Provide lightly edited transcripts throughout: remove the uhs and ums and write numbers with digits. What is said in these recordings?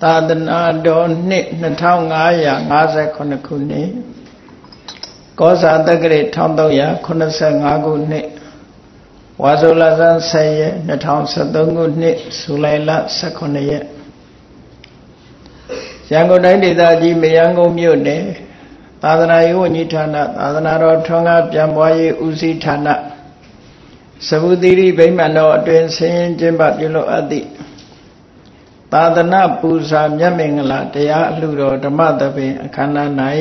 သာသနာတော်နှစ်2559ခုနှစ်ကောဇာတက္ကရာ1385ခုနှစ်ဝါဆိုလဆန်း10ရက်2013ခုနှစ်ဇူလိုင်လ18ရက်ရန်ကုန်တိုင်းဒေသကြီးမရမ်းကုန်းမြို့နယ်သာသနာရေးဝန်ကြီးဌာနသာသနာတော်ထွန်းကားပြန်ပွားရေးဦးစီးဌာနစဗုသီရိဗိမာန်တော်အတွင်ဆင်းကျင်းပပြုလုပ်အပ်သည့်သာသနာပူဇာမြတ်မင်္ဂလာတရားအလှူတော်ဓမ္မသဘင်အခမ်းအနား၌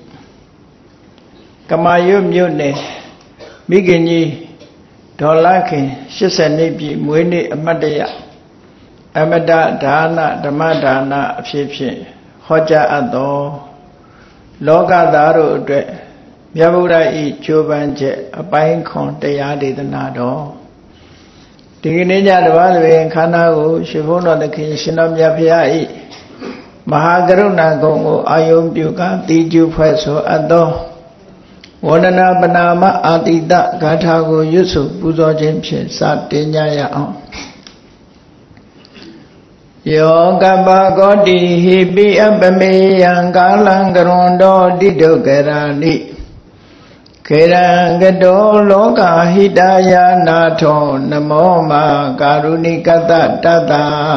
ကမာရွတ်မြို့နယ်မိခင်ကြီးဒေါ်လာခင်80နှစ်ပြည့်မွေးနေ့အမှတ်တရအမတဒါနဓမ္မဒါနအဖြစ်ဖြင့်ဟောကြားအပ်သောလောကသားတို့အတွက်မြတ်ဗုဒ္ဓ၏ကြိုးပမ်းချက်အပိုင်းခွန်တရားဒေသနာတော်ဒီကနေ့ညတပါးတွင်ခန္ဓာကိုရှင်ဘုန်းတော်သခင်ရှင်တော်မြတ်ဖရာ၏မဟာကရုဏာဂုဏ်ကိုအာယုံပြုကာတိကျုဖွဲ့ဆိုအပ်သောဝန္ဒနာပနာမအာတိတဂါထာကိုရွတ်ဆိုပူဇော်ခြင်းဖြင့်စတင်ကြရအောင်ယောကပကောတိဟိပိအပမေယံကာလံကရွန်တော်တိဒုက္ခရာနိခေရံကတောလောကဟိတယာနာထောနမောမာကာရုဏိကတတတ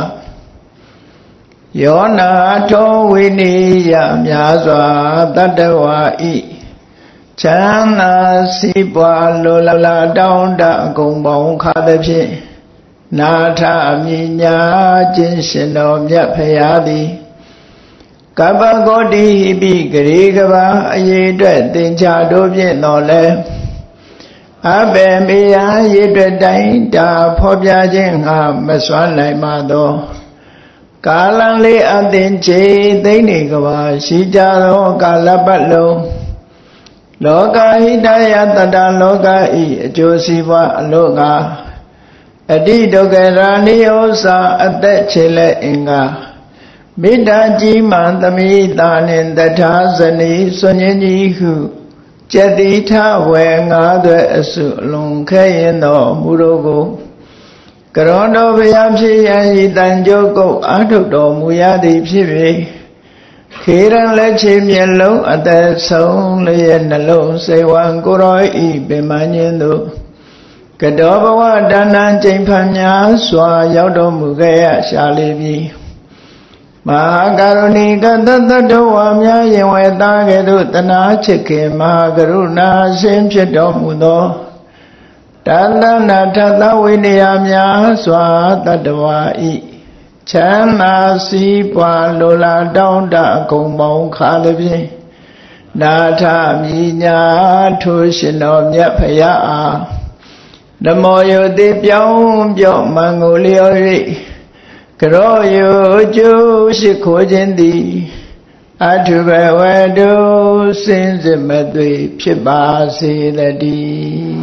ယောနာထောဝိနိယမြာစွာတတဝါဤချမ်းသာစီးပွားလိုလားတောင်းတအကုန်ပေါင်းခါသည်ဖြင့်နာထမြညာခြင်းရှင်တော်မြတ်ဖရာသည်ကပ္ပဂေါတိဟိပိဂရေကဘာအရေးအတွက်သင်္ချာတို့ဖြင့်တော်လဲအဘေမေယရေအတွက်တိုင်းတာဖော်ပြခြင်းငါမစွမ်းနိုင်မှသောကာလံလေးအသင်ချေသိမ့်နေကဘာရှိကြသောကာလပတ်လုံးလောကဟိတယတတလောကဤအကျိုးစီးပွားအလို့ကအတိဒုက္ခရာနိယောစာအသက်ချေလက်အင်္ဂါမေတ္တာကြီးမှန်သမိတာနှင့်တထာဇနီစွန်ရင်ကြီးဟုကျက်တိထဝေငါးသွဲအစုအလုံးခဲရင်တော်မူတို့ကိုကရွန်တော်ဘုရားဖြစ်ရန်ဤတန်ကြုတ်ကုတ်အာထုတော်မူရသည်ဖြစ်၍ခေရန်လက်ချေမျက်လုံးအသက်ဆုံးလျက်နှလုံးစေဝံကိုရောဤပင်မညင်းတို့ကတောဘဝဒါနံကျိန်ဖန်များစွာရောက်တော်မူခဲ့ရရှာလေပြီမဟာကရုဏီကတတ္တဝါများရင်ဝဲသားကဲ့သို့တနာချစ်ခင်မဟာကရုဏာရှင်ဖြစ်တော်မူသောတန်တနာထသဝိနည်းများစွာတတ္တဝါဤချမ်းသာစီးပွားလိုလားတောင်းတအကုန်ပေါင်းခါလည်းဖြင့်နာထမြညာထိုရှင်တော်မြတ်ဖရာအားဓမ္မောယုတိပြောင်းပြော့မံကိုလျော်၍ကရောယုကျိုးရှိခိုးခြင်းသည်အထုဘဝတုစင်စစ်မသွေဖြစ်ပါစေတည်း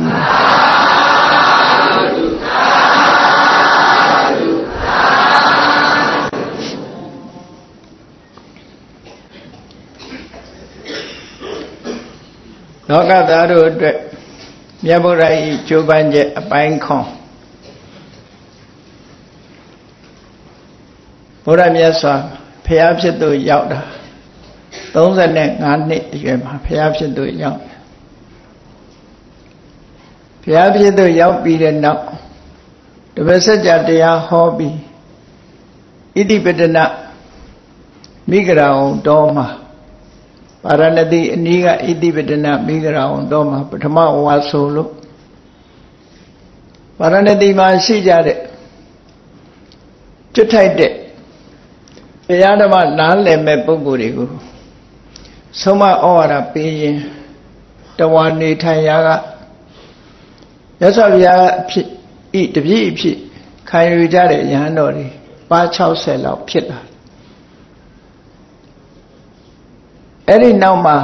လောကသားတို့အတွက်မြတ်ဗုဒ္ဓ၏ကြိုးပမ်းချက်အပိုင်းခွန်ဘုရားမြတ်စွာဘုရားဖြစ်သူရောက်တာ35နှစ်အရွယ်မှာဘုရားဖြစ်သူရောက်ဘုရားဖြစ်သူရောက်ပြီးတဲ့နောက်တပည့်စကြာတရားဟောပြီးဣတိပတနမိဂရာဝံတော်မှာပါရဏသီအနီးကဣတိပတနမိဂရာဝံတော်မှာပထမဝါဆိုလို့ပါရဏသီမှာရှိကြတဲ့ကျွတ်ထိုက်တဲ့တရားဓမ္မနားလည်မဲ့ပုဂ္ဂိုလ်တွေကိုဆုံးမဩဝါဒပေးရင်တဝါနေထိုင်ရာကမြတ်စွာဘုရားဖြစ်ဤတပြည့်အဖြစ်ခံယူကြတဲ့ယဟန်တော်တွေပါ60လောက်ဖြစ်လာအဲ့ဒီနောက်မှာ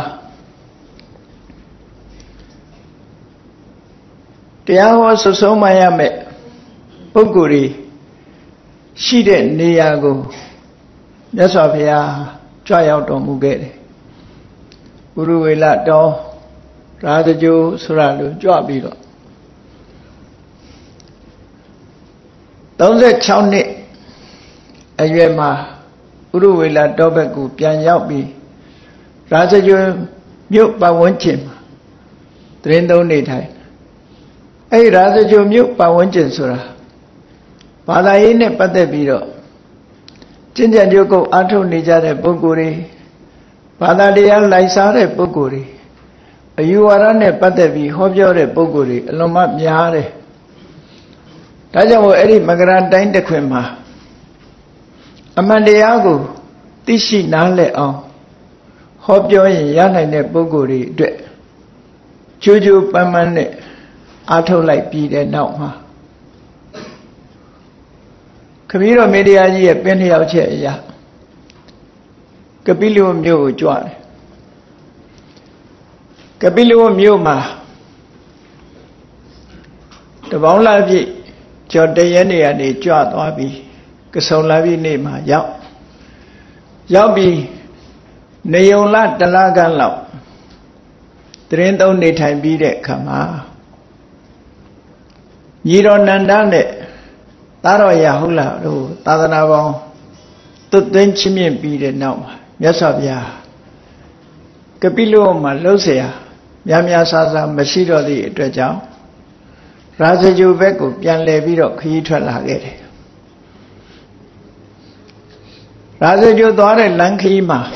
တရားဟောဆွဆုံးမရမဲ့ပုဂ္ဂိုလ်တွေရှိတဲ့နေရာကိုမြတ်စွာဘုရားကြွရောက်တော်မူခဲ့တယ်။ပုရိဝေလတော်ရာဇဂိုဆိုတာလို့ကြွပြီးတော့36နှစ်အရွယ်မှာဥရဝေလတောဘက်ကိုပြန်ရောက်ပြီးရာဇဂြိုဟ်မြို့ပတ်ဝန်းကျင်မှာသီတင်းသုံးနေထိုင်အဲ့ဒီရာဇဂြိုဟ်မြို့ပတ်ဝန်းကျင်ဆိုတာဘာသာရေးနဲ့ပတ်သက်ပြီးတော့ကျင့်ကြံကြိုးကုပ်အားထုတ်နေကြတဲ့ပုဂ္ဂိုလ်တွေဘာသာတရားလိုက်စားတဲ့ပုဂ္ဂိုလ်တွေအယူဝါဒနဲ့ပတ်သက်ပြီးဟောပြောတဲ့ပုဂ္ဂိုလ်တွေအလွန်မှများတယ်ဒါကြောင့်မို့အဲ့ဒီမကရာတိုင်းတစ်ခွင်မှာအမှန်တရားကိုသိရှိနားလည်အောင်ဟောပြောရင်ရနိုင်တဲ့ပုဂ္ဂိုလ်တွေအတွက်ကြိုးကြိုးပန်းပန်းနဲ့အားထုတ်လိုက်ပြီးတဲ့နောက်မှာခမည်းတော်မေတ္တာကြီးရဲ့ပင်လျောက်ချက်အရာကပိလဝမြို့ကိုကြွတယ်ကပိလဝမြို့မှာတပေါင်းလာပြည့်ကျော်တရက်နေရာနေကြွသွားပြီးကဆုံလာပြည့်နေ့မှာရောက်ပြီးနေုံလတလကန်းလောက်တရင်သုံးနေထိုင်ပြီးတဲ့အခါမှာညီတော်နန္ဒနဲ့သားတော်ရဟုတ်လားတို့သာသနာပေါင်းသွတ်သွင်းချင်းမြင့်ပြီးတဲ့နောက်မှာမြတ်စွာဘုရားကပိလဝမှာလှုပ်เสียများများဆဆမရှိတော့သည့်အတွက်ကြောင့်ရာဇဂြိုဟ်ဘက်ကိုပြန်လည်ပြီးတော့ခရီးထွက်လာခဲ့တယ်ရာဇဂြိုဟ်သွားတဲ့လမ်းခရီးမှာ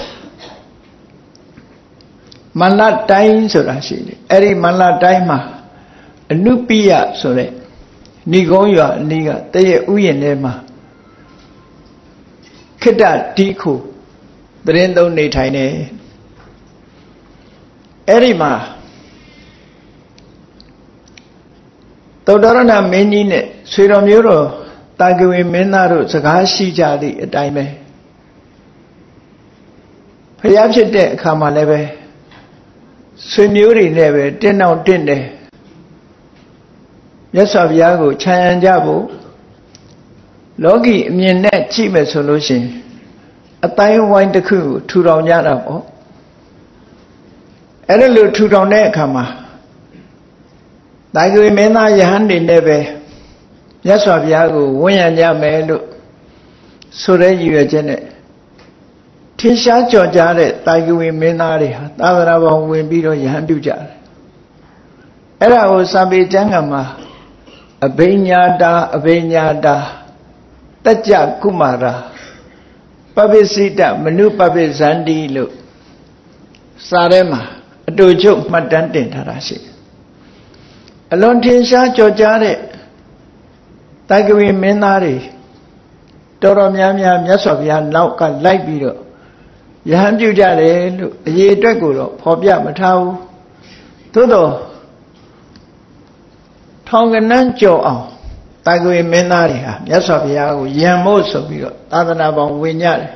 မန္လတိုင်းဆိုတာရှိတယ်အဲ့ဒီမန္လတိုင်းမှာအနုပိယဆိုတဲ့ဏိကုံးရွာအနီးကတည့်ရဥယျာဉ်ထဲမှာခိတ္တတိခုသရင်သုံးနေထိုင်နေအဲ့ဒီမှာသုတ္တရဏမင်းကြီးနဲ့ဆွေတော်မျိုးတော်တာကဝေမင်းသားတို့စကားရှိကြသည့်အတိုင်းပဲဖျားဖြစ်တဲ့အခါမှာလည်းပဲဆွေမျိုးတွေနဲ့ပဲတင်းအောင်တင်းတယ်မြတ်စွာဘုရားကိုခြံရံကြဖို့လောကီအမြင်နဲ့ကြည့်မယ်ဆိုလို့ရှိရင်အတိုင်းဝိုင်းတစ်ခုကိုထူထောင်ကြတာပေါ့အဲ့ဒါလို့ထူထောင်တဲ့အခါမှာတာဂဝေမင်းသားယဟန်တွေနဲ့ပဲမြတ်စွာဘုရားကိုဝန်းရံကြမယ်လို့ဆိုတဲ့ရည်ရွယ်ချက်နဲ့ထင်ရှားကြော်ကြားတဲ့တာဂဝေမင်းသားတွေဟာသာသနာပေါင်းဝင်ပြီးတော့ယဟန်ပြုကြတယ်အဲ့ဒါကိုစာပေကျမ်းဂန်မှာအဘိညာတာတัจจကုမာရာပပိစိတမနုပပိဇန္တိလို့စာထဲမှာအတူချုပ်မှတ်တမ်းတင်ထားတာရှိတယ်အလွန်ထင်ရှားကြော်ကြားတဲ့တာဂဝေမင်းသားတွေတော်တော်များများမြတ်စွာဘုရားနောက်ကလိုက်ပြီးတော့ယဟန်ပြုကြတယ်လို့အရေးအတွက်ကိုတော့ဖော်ပြမထားဘူးသို့တော့ထောင်ကနန်းကြော်အောင်တာဂဝေမင်းသားတွေဟာမြတ်စွာဘုရားကိုယံမို့ဆိုပြီးတော့သာသနာပေါင်းဝင်ကြတယ်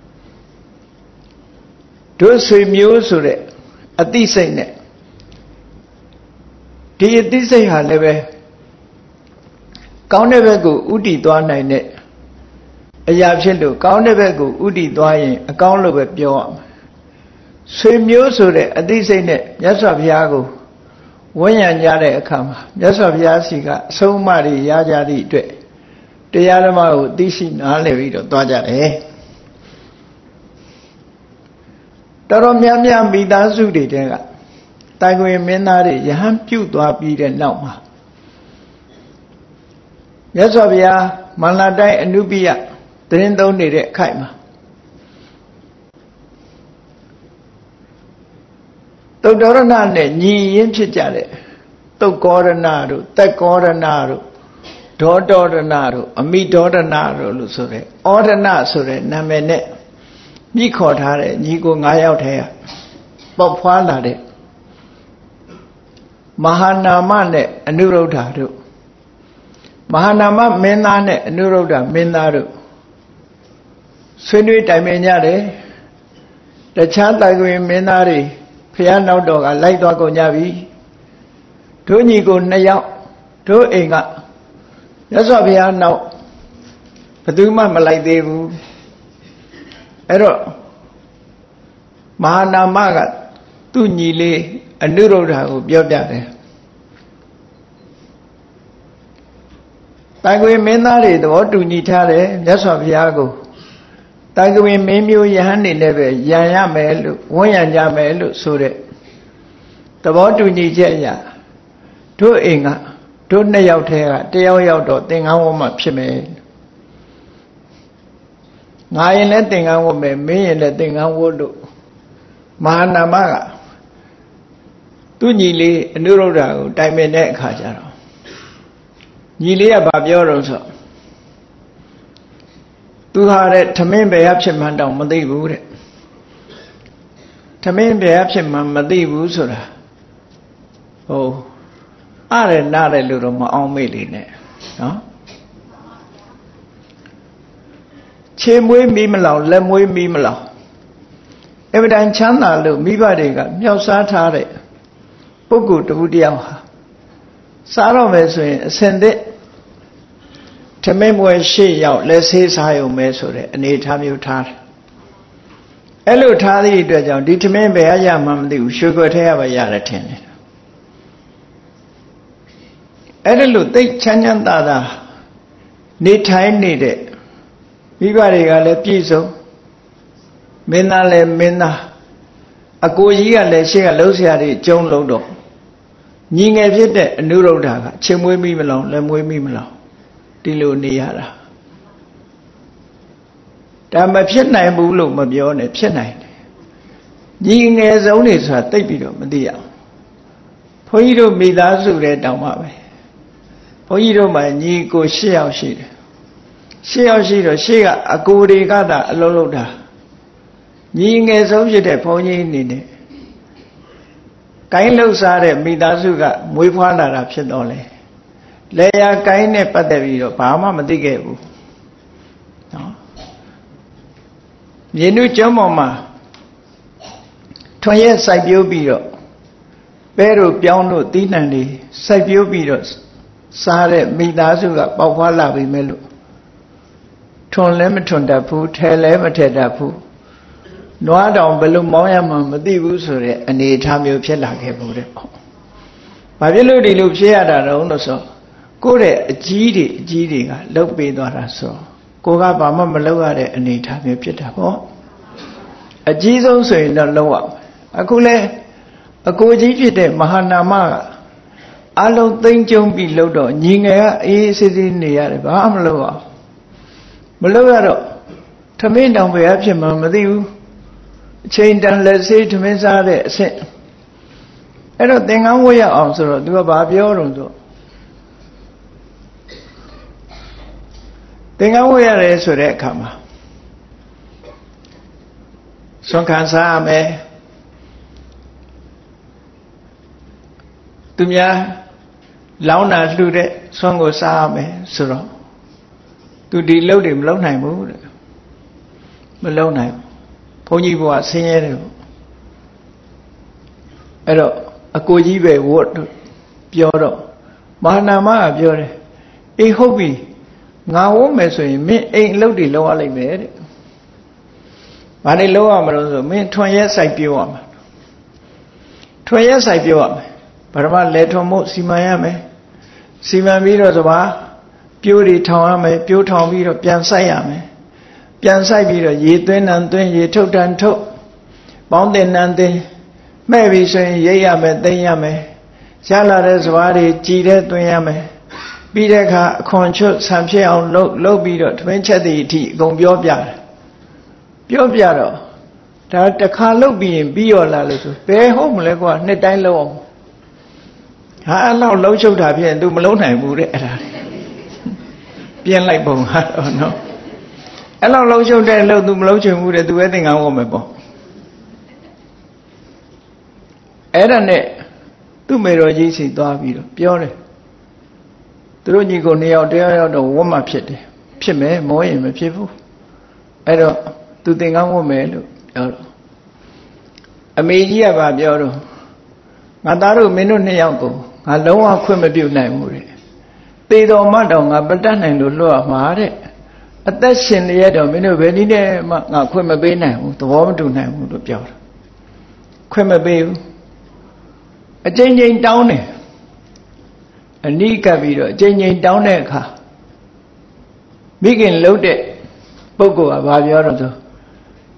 တို့ဆွေမျိုးဆိုတဲ့အသိစိတ်နဲ့ဒီအသိစိတ်ဟာလည်းပဲကောင်းတဲ့ဘက်ကိုဥတည်သွားနိုင်တဲ့အရာဖြစ်လို့ကောင်းတဲ့ဘက်ကိုဥတည်သွားရင်အကောင်းလို့ပဲပြောရမယ်ဆွေမျိုးဆိုတဲ့အသိစိတ်နဲ့မြတ်စွာဘုရားကိုဝန်းရံကြတဲ့အခါမှာမြတ်စွာဘုရားစီကအဆုံးအမတွေရကြသည့်အတွက်တရားဓမ္မကိုသိရှိနားလည်ပြီးတော့သွားကြတယ်တော်တော်များများမိသားစုတွေတဲကတာဂဝေမင်းသားတွေယဟန်ပြုတ်သွားပြီးတဲ့နောက်မှာမြတ်စွာဘုရားမန္လတိုင်းအနုပိယသရင်သုံးနေတဲ့အခိုက်မှာသုတ္တရဏနဲ့ညီရင်းဖြစ်ကြတဲ့သုတ်ကောရဏတို့သက်ကောရဏတို့ဒေါတောရဏတို့အမိဒေါရဏတို့လို့ဆိုတဲ့ဩရဏဆိုတဲ့နာမည်နဲ့မြည်ခေါ်ထားတဲ့ညီကို9ယောက်ထဲကပေါက်ဖွာလာတဲ့မဟာနာမနဲ့အနုရုဒ္ဓတို့မဟာနာမမင်းသားနဲ့အနုရုဒ္ဓမင်းသားတို့ဆွေးနွေးတိုင်ပင်ကြတယ်တခြားတာဂဝေမင်းသားတွေဖះနောက်တော်ကလိုက်သွားကုန်ကြပြီတို့ညီကို2ယောက်တို့အိမ်ကမြတ်စွာဘုရားနောက်ဘယ်သူမှမလိုက်သေးဘူးအဲ့တော့မဟာနာမကသူ့ညီလေးအနုရုဒ္ဓကိုပြောပြတယ်တာဂဝေမင်းသားတွေသဘောတူညီထားတယ်မြတ်စွာဘုရားကိုတာကဝင်မင်းမျိုးယဟန်နေနဲ့ပဲရန်ရမယ်လို့ဝန်းရံကြမယ်လို့ဆိုတဲ့သဘောတူညီချက်အရတို့အိမ်ကတို့နှစ်ယောက်ထဲကတယောက်ယောက်တော့သင်္ကန်းဝတ်မှဖြစ်မယ်ငါရင်လည်းသင်္ကန်းဝတ်မယ်မင်းရင်လည်းသင်္ကန်းဝတ်လို့မဟာနာမကသူညီလေးအနုရုဒ္ဓကိုတိုင်ပင်တဲ့အခါကျတော့ညီလေးကဘာပြောတော့ဆိုသူဟာတဲ့ထမင်းဘယ်အဖြစ်မှန်းတောင်မသိဘူးတဲ့ထမင်းဘယ်အဖြစ်မှန်းမသိဘူးဆိုတာဟုတ်အားရနားတယ်လို့တော့မအောင်မေ့လေနဲ့နော်ခြေမွေးမီးမလောင်လက်မွေးမီးမလောင်အဗဒံချမ်းသာလို့မိဘတွေကမြောက်စားထားတဲ့ပုဂ္ဂိုလ်တူတယောက်ဟာစားတော့မယ်ဆိုရင်အစင်တဲ့ထမင်းပွဲရှေ့ရောက်လက်ဆေးစားရုံပဲဆိုတဲ့အနေထားမျိုးထားတယ်အဲ့လိုထားသည့်အတွက်ကြောင့်ဒီထမင်းဘယ်အရမှမသိဘူးရွှေခွက်ထဲကပဲရတယ်ထင်တယ်အဲ့ဒါလို့သိချမ်းချမ်းသာသာနေထိုင်နေတဲ့မိဘတွေကလည်းပြည့်စုံမင်းသားလည်းမင်းသားအကိုကြီးကလည်းရှေ့ကလှုပ်ရှားတွေကျုံလုံးတော့ညီငယ်ဖြစ်တဲ့အနုရုဒ္ဓကချင်မွေးမိမလောင်လက်မွေးမိမလောင်ဒီလိုနေရတာဒါမဖြစ်နိုင်ဘူးလို့မပြောနဲ့ဖြစ်နိုင်တယ်ညီငယ်ဆုံးနေဆိုတာသိပြီးတော့မသိရအောင်ဘုန်းကြီးတို့မိသားစုတဲ့တောင်မှပဲဘုန်းကြီးတို့မှညီကို၈ယောက်ရှိတယ်၈ယောက်ရှိတော့ရှေ့ကအကိုတွေကသာအလုံးလုံးတာညီငယ်ဆုံးဖြစ်တဲ့ဘုန်းကြီးအနေနဲ့ကိုင်းလှုပ်စားတဲ့မိသားစုကမွေးဖွားလာတာဖြစ်တော့လေလေယာကိုင်းနဲ့ပတ်သက်ပြီးတော့ဘာမှမသိခဲ့ဘူးနော်မြေနုကျွန်းပေါ်မှာထွန်ရက်စိုက်ပျိုးပြီးတော့ပဲတို့ပြောင်းတို့သီးနှံတွေစိုက်ပျိုးပြီးတော့စားတဲ့မိသားစုကပေါက်ဖွားလာပြီမဲ့လို့ထွန်လည်းမထွန်တတ်ဘူးထဲလည်းမထဲတတ်ဘူးနွားတောင်ဘယ်လိုမောင်းရမှမသိဘူးဆိုတဲ့အနေအထားမျိုးဖြစ်လာခဲ့ဘူးတဲ့ပေါ့။ဘာဖြစ်လို့ဒီလိုဖြစ်ရတာတော့လို့ဆိုကိုယ့်ရဲ့အကြီးတွေကလှုပ်ပေးသွားတာဆိုကိုကဘာမှမလုပ်ရတဲ့အနေအထားမျိုးဖြစ်တာပေါ့။အကြီးဆုံးဆိုရင်တော့လုံးဝအခုလဲအကိုကြီးဖြစ်တဲ့မဟာနာမကအလုံးသိမ့်ကျုံပြီးလှုပ်တော့ညီငယ်ကအေးစစ်စစ်နေရတယ်ဘာမှမလုပ်အောင်မလုပ်ရတော့ထမင်းတောင်ပဲအဖြစ်မှမသိဘူးအချိန်တန်လက်စေးထမင်းစားတဲ့အဆင့်အဲ့တော့သင်္ကန်းဝတ်ရအောင်ဆိုတော့သူကဘာပြောတော့ဆိုသင်္ကန်းဝတ်ရတယ်ဆိုတဲ့အခါမှာဆွမ်းခံစားရမယ်သူများလောင်းတာလှူတဲ့ဆွမ်းကိုစားရမယ်ဆိုတော့သူဒီလှုပ်တွေမလှုပ်နိုင်ဘူးတဲ့မလှုပ်နိုင်ဘုန်းကြီးဘုရားဆင်းရဲတယ်အဲ့တော့အကိုကြီးပဲဝတ်ပြောတော့မဟာနာမကပြောတယ်အေးဟုတ်ပြီငါဝတ်မယ်ဆိုရင်မင်းအိမ်အလုပ်တွေလုပ်ရလိမ့်မယ်တဲ့ဘာတွေလုပ်ရမလို့ဆိုမင်းထွန်ရက်စိုက်ပြောရမှာထွန်ရက်စိုက်ပြောရမယ်ဗရမလဲထွန်မှုစီမံရမယ်စီမံပြီးတော့ဆိုပါပြိုးတွေထောင်ရမယ်ပြိုးထောင်ပြီးတော့ပြန်စိုက်ရမယ်ပြန်ဆိုင်ပြီးတော့ရေသွင်းနှံသွင်းရေထုတ်တန်ထုတ်ပေါင်းတင်နှံတင်မဲ့ပြီးဆိုရင်ရိပ်ရမယ်သိမ့်ရမယ်ရလာတဲ့စပါးတွေကြည်တဲ့သွင်းရမယ်ပြီးတဲ့အခါအခွန်ချွတ်ဆံဖြစ်အောင်လုပ်ပြီးတော့သမင်းချက်သည့်အထိအကုန်ပြောပြတယ်ပြောပြတော့ဒါတစ်ခါလုပ်ပြီးရင်ပြီးရောလာလို့ဆိုဘယ်ဟုတ်မလဲကွာနှစ်တိုင်းလုပ်အောင်ဟာအဲ့လောက်လုံးချုပ်တာဖြစ်ရင် तू မလုံးနိုင်ဘူးတဲ့အဲ့ဒါပြင်းလိုက်ပုံဟာတော့နော်အဲ့လောက်လုံးချုပ်တဲ့လို့ तू မလုံးချင်ဘူးတဲ့ तू ပဲသင်္ကန်းဝတ်မယ်ပေါ့အဲ့ဒါနဲ့သူ့မေတော်ကြီးစီသွားပြီးတော့ပြောတယ်သူတို့ညီကိုနှစ်ယောက်တယောက်တော့ဝတ်မှဖြစ်တယ်ဖြစ်မယ်မောရင်မဖြစ်ဘူးအဲ့တော့ तू သင်္ကန်းဝတ်မယ်လို့ပြောတော့အမေကြီးကပြောတော့ငါသားတို့မင်းတို့နှစ်ယောက်ကိုငါလုံးဝခွင့်မပြုနိုင်ဘူးတဲ့သေတော်မှတော့ငါမတတ်နိုင်လို့လွတ်ရမှာတဲ့အသက်ရှင်လျက်တော့မင်းတို့ဘယ်နည်းနဲ့မှငါခွင့်မပေးနိုင်ဘူးသဘောမတူနိုင်ဘူးလို့ပြောတာခွင့်မပေးဘူးအကျဉ်းချင်းတောင်းတယ်အနိကပ်ပြီးတော့အကျဉ်းချင်းတောင်းတဲ့အခါမိခင်လှုပ်တဲ့ပုဂ္ဂိုလ်ကဘာပြောတော့ဆို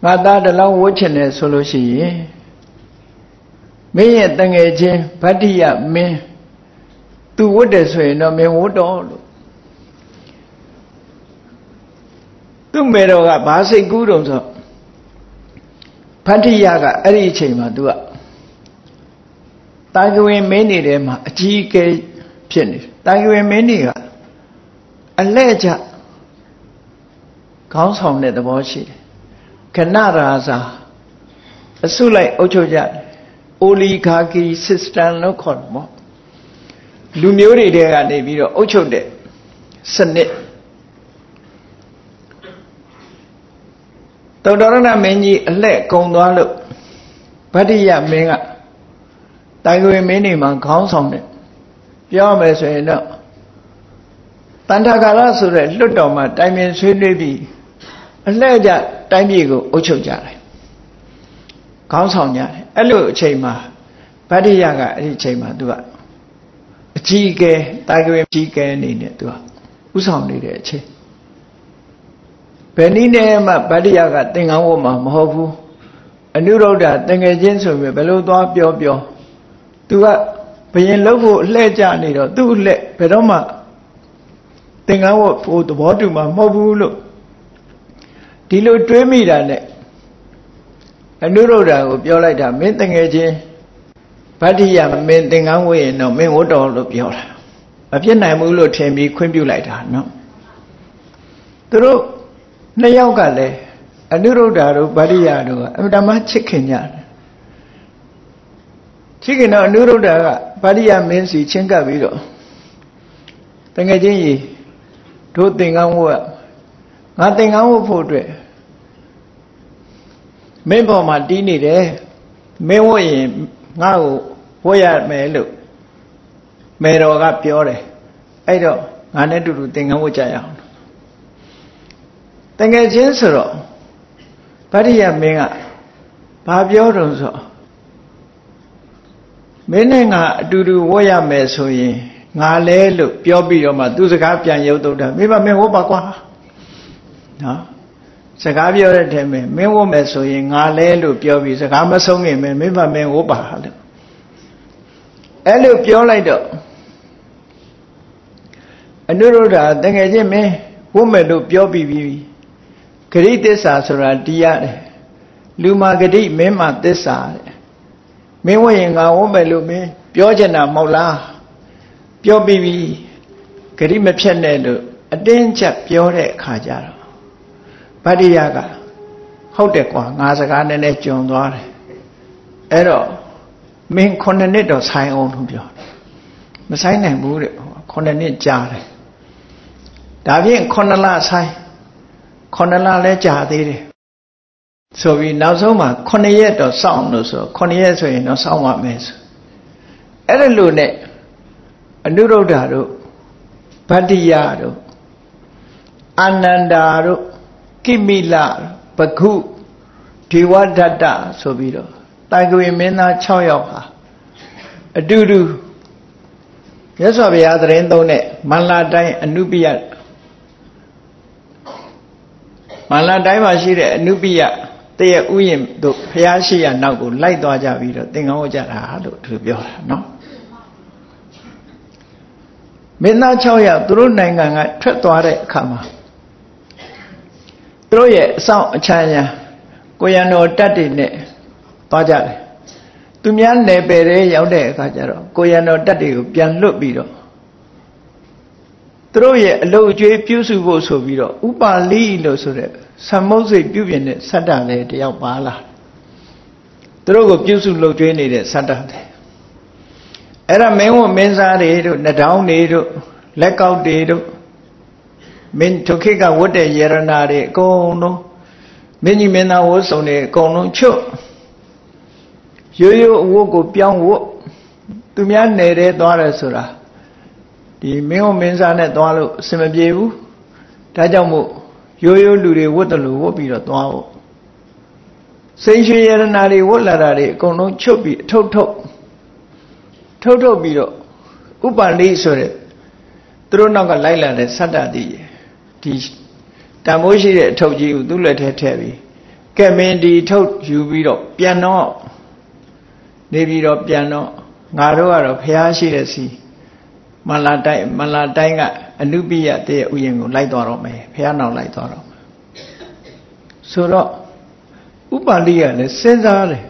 ငါသားတလောက်ဝတ်ချင်တယ်ဆိုလို့ရှိရင်မင်းရဲ့တငယ်ချင်းဗတ္တိယမင်းသူဝတ်တယ်ဆိုရင်တော့မင်းဝတ်တော့လို့သူ့မေတော်ကဘာစိတ်ကူးတုံဆိုဗတ္တိယကအဲ့ဒီအချိန်မှာသူကတာကဝင်မင်းနေထဲမှာအကြီးအကဲဖြစ်နေတာကဝင်မင်းနေကအလဲ့ကျခေါင်းဆောင်တဲ့သဘောရှိတယ်ခဏရာဇာအစုလိုက်အုပ်ချုပ်ကြတယ်အိုလီဂါကီစစ်စတန်လို့ခေါ်တယ်ပေါ့လူမျိုးတွေတဲကနေပြီးတော့အုပ်ချုပ်တဲ့စနစ်သောတော်ရဏမင်းကြီးအလှဲ့ကုံသွားလို့ဗတ္တိယမင်းကတာကဝင်မင်းနေမှာခေါင်းဆောင်တယ်ပြောမယ်ဆိုရင်တော့တန်ထာကာလဆိုတဲ့လွတ်တော်မှာတိုင်ပင်ဆွေးနွေးပြီးအလှဲ့ကျတိုင်းပြည်ကိုအုပ်ချုပ်ကြတယ်ခေါင်းဆောင်ကြတယ်အဲ့လိုအချိန်မှာဗတ္တိယကအဲ့ဒီအချိန်မှာသူကအကြီးအကဲတာကဝင်ကြီးကဲအနေနဲ့သူကဥဆောင်နေတဲ့အချိန်ဘယ်နည်းနဲ့မှဗတ္တိယကသင်္ကန်းဝတ်မှာမဟုတ်ဘူးအနုရုဒ္ဓတငယ်ချင်းဆိုပြီးဘယ်လိုသွားပြောသူကဘယင်လှုပ်ဖို့လှဲ့ကြနေတော့သူ့လှဲ့ဘယ်တော့မှသင်္ကန်းဝတ်ဖို့သဘောတူမှာမဟုတ်ဘူးလို့ဒီလိုတွေးမိတာနဲ့အနုရုဒ္ဓကိုပြောလိုက်တာမင်းတငယ်ချင်းဗတ္တိယမင်းသင်္ကန်းဝတ်ရင်တော့မင်းဝတ်တော်လို့ပြောတာမဖြစ်နိုင်ဘူးလို့ထင်ပြီးခွင့်ပြုလိုက်တာနော်သူတို့နှစ်ယောက်ကလည်းအနုရုဒ္ဓတို့ဗတ္တိယတို့ကအမှန်တမ်းချစ်ခင်ကြတယ်ချစ်ခင်တော့အနုရုဒ္ဓကဗတ္တိယမင်းစီချင်းကပ်ပြီးတော့တကယ်ချင်းကြီးတို့သင်္ကန်းဝတ်ငါသင်္ကန်းဝတ်ဖို့အတွက်မင်းပေါ်မှာတီးနေတယ်မင်းဝတ်ရင်ငါ့ကိုဝတ်ရမယ်လို့မေတော်ကပြောတယ်အဲ့တော့ငါနဲ့တူတူသင်္ကန်းဝတ်ကြရအောင်တကယ်ချင်းဆိုတော့ဗတ္တိယမင်းကဘာပြောတုံးဆိုမင်းနဲ့ငါအတူတူဝတ်ရမယ်ဆိုရင်ငါလဲလို့ပြောပြီးတော့မှသူစကားပြန်ရုပ်တုတ်တာမင်းမင်းဝတ်ပါကွာနော်စကားပြောတဲ့ထဲမှာမင်းဝတ်မယ်ဆိုရင်ငါလဲလို့ပြောပြီးစကားမဆုံးခင်မင်းမင်းဝတ်ပါလို့အဲ့လိုပြောလိုက်တော့အနုရုဒ္ဓတကယ်ချင်းမင်းဝတ်မယ်လို့ပြောပြီးပြီဂရိသစ္စာဆိုတာတရားတယ်လူမှာဂရိမင်းမှာသစ္စာတဲ့မင်းဝတ်ရင်ငါဝတ်မယ်လို့မင်းပြောချင်တာမဟုတ်လားပြောပြီးပြီဂရိမဖြတ်နဲ့လို့အတင်းချက်ပြောတဲ့အခါကျတော့ဗတ္တိယကဟုတ်တယ်ကွာငါစကားနည်းနည်းကြုံသွားတယ်အဲ့တော့မင်း9နှစ်တော့ဆိုင်အောင်လို့ပြောမဆိုင်နိုင်ဘူးတဲ့9နှစ်ကြာတယ်ဒါဖြင့်9လဆိုင်9လလဲကြာသေးတယ်ဆိုပြီးနောက်ဆုံးမှာ9ရက်တော့စောင့်လို့ဆို9ရက်ဆိုရင်တော့စောင့်ပါမယ်ဆိုအဲ့ဒါလို့နဲ့အနုရုဒ္ဓတို့ဗတ္တိယတို့အာနန္ဒာတို့ကိမိလဘဂုဒေဝဒတ္တဆိုပြီးတော့တာကဝေမင်းသား6ယောက်ဟာအတူတူမြတ်စွာဘုရားသတင်းသုံးတဲ့မန္လာတိုင်းအနုပိယမန္လာတိုင်းမှာရှိတဲ့အနုပိယတရဥယျာဉ်တို့ဘုရားရှိရာနောက်ကိုလိုက်သွားကြပြီးတော့သင်္ကန်းဝတ်ကြတာလို့သူပြောတာနော်မင်းသား6ယောက်သူတို့နိုင်ငံကထွက်သွားတဲ့အခါမှာသူတို့ရဲ့အဆောင်အချမ်းရံကိုရံတော်တပ်တွေနဲ့သွားကြတယ်သူများနယ်ပယ်တွေရောက်တဲ့အခါကျတော့ကိုရံတော်တပ်တွေကိုပြန်လွတ်ပြီးတော့သူတို့ရဲ့အလုပ်အကျွေးပြုစုဖို့ဆိုပြီးတော့ဥပါလိလို့ဆိုတဲ့သမုတ်စိတ်ပြုပြင်တဲ့စတ္တလည်းတယောက်ပါလာသူတို့ကိုပြုစုလုပ်ကျွေးနေတဲ့စတ္တတယ်အဲ့ဒါမင်းဝမင်းစားတွေတို့နှထောင်းတွေတို့လက်ကောက်တွေတို့မင်းဒုခိကဝတ်တဲ့ယရနာတွေအကုန်လုံးမင်းကြီးမင်းသားဝတ်စုံတွေအကုန်လုံးချွတ်ရိုးရိုးအဝတ်ကိုပြောင်းဝတ်သူများနယ်ထဲသွားတယ်ဆိုတာဒီမင်းဝမင်းစားနဲ့သွားလို့အဆင်မပြေဘူးဒါကြောင့်မို့ရိုးရိုးလူတွေဝတ်တယ်လို့ဝတ်ပြီးတော့သွားဖို့စိန်ရွှေယရနာတွေဝတ်လာတာတွေအကုန်လုံးချွတ်ပြီးထုတ်ပြီးတော့ဥပါလိဆိုတဲ့သူတို့နောက်ကလိုက်လာတဲ့စတ္တတိဒီတန်မိုးရှိတဲ့အထုပ်ကြီးကိုသူ့လက်ထဲထည့်ပြီးကဲမင်းဒီထုတ်ယူပြီးတော့ပြန်တော့နေပြီးတော့ပြန်တော့ငါတို့ကတော့ဖျားရှိတဲ့စီမလာတိုင်းကအနုပိယတဲ့ဥယျာဉ်ကိုလိုက်သွားတော့မယ်ဖျားနောက်လိုက်သွားတော့ဆိုတော့ဥပါလိကလည်းစဉ်းစားတယ်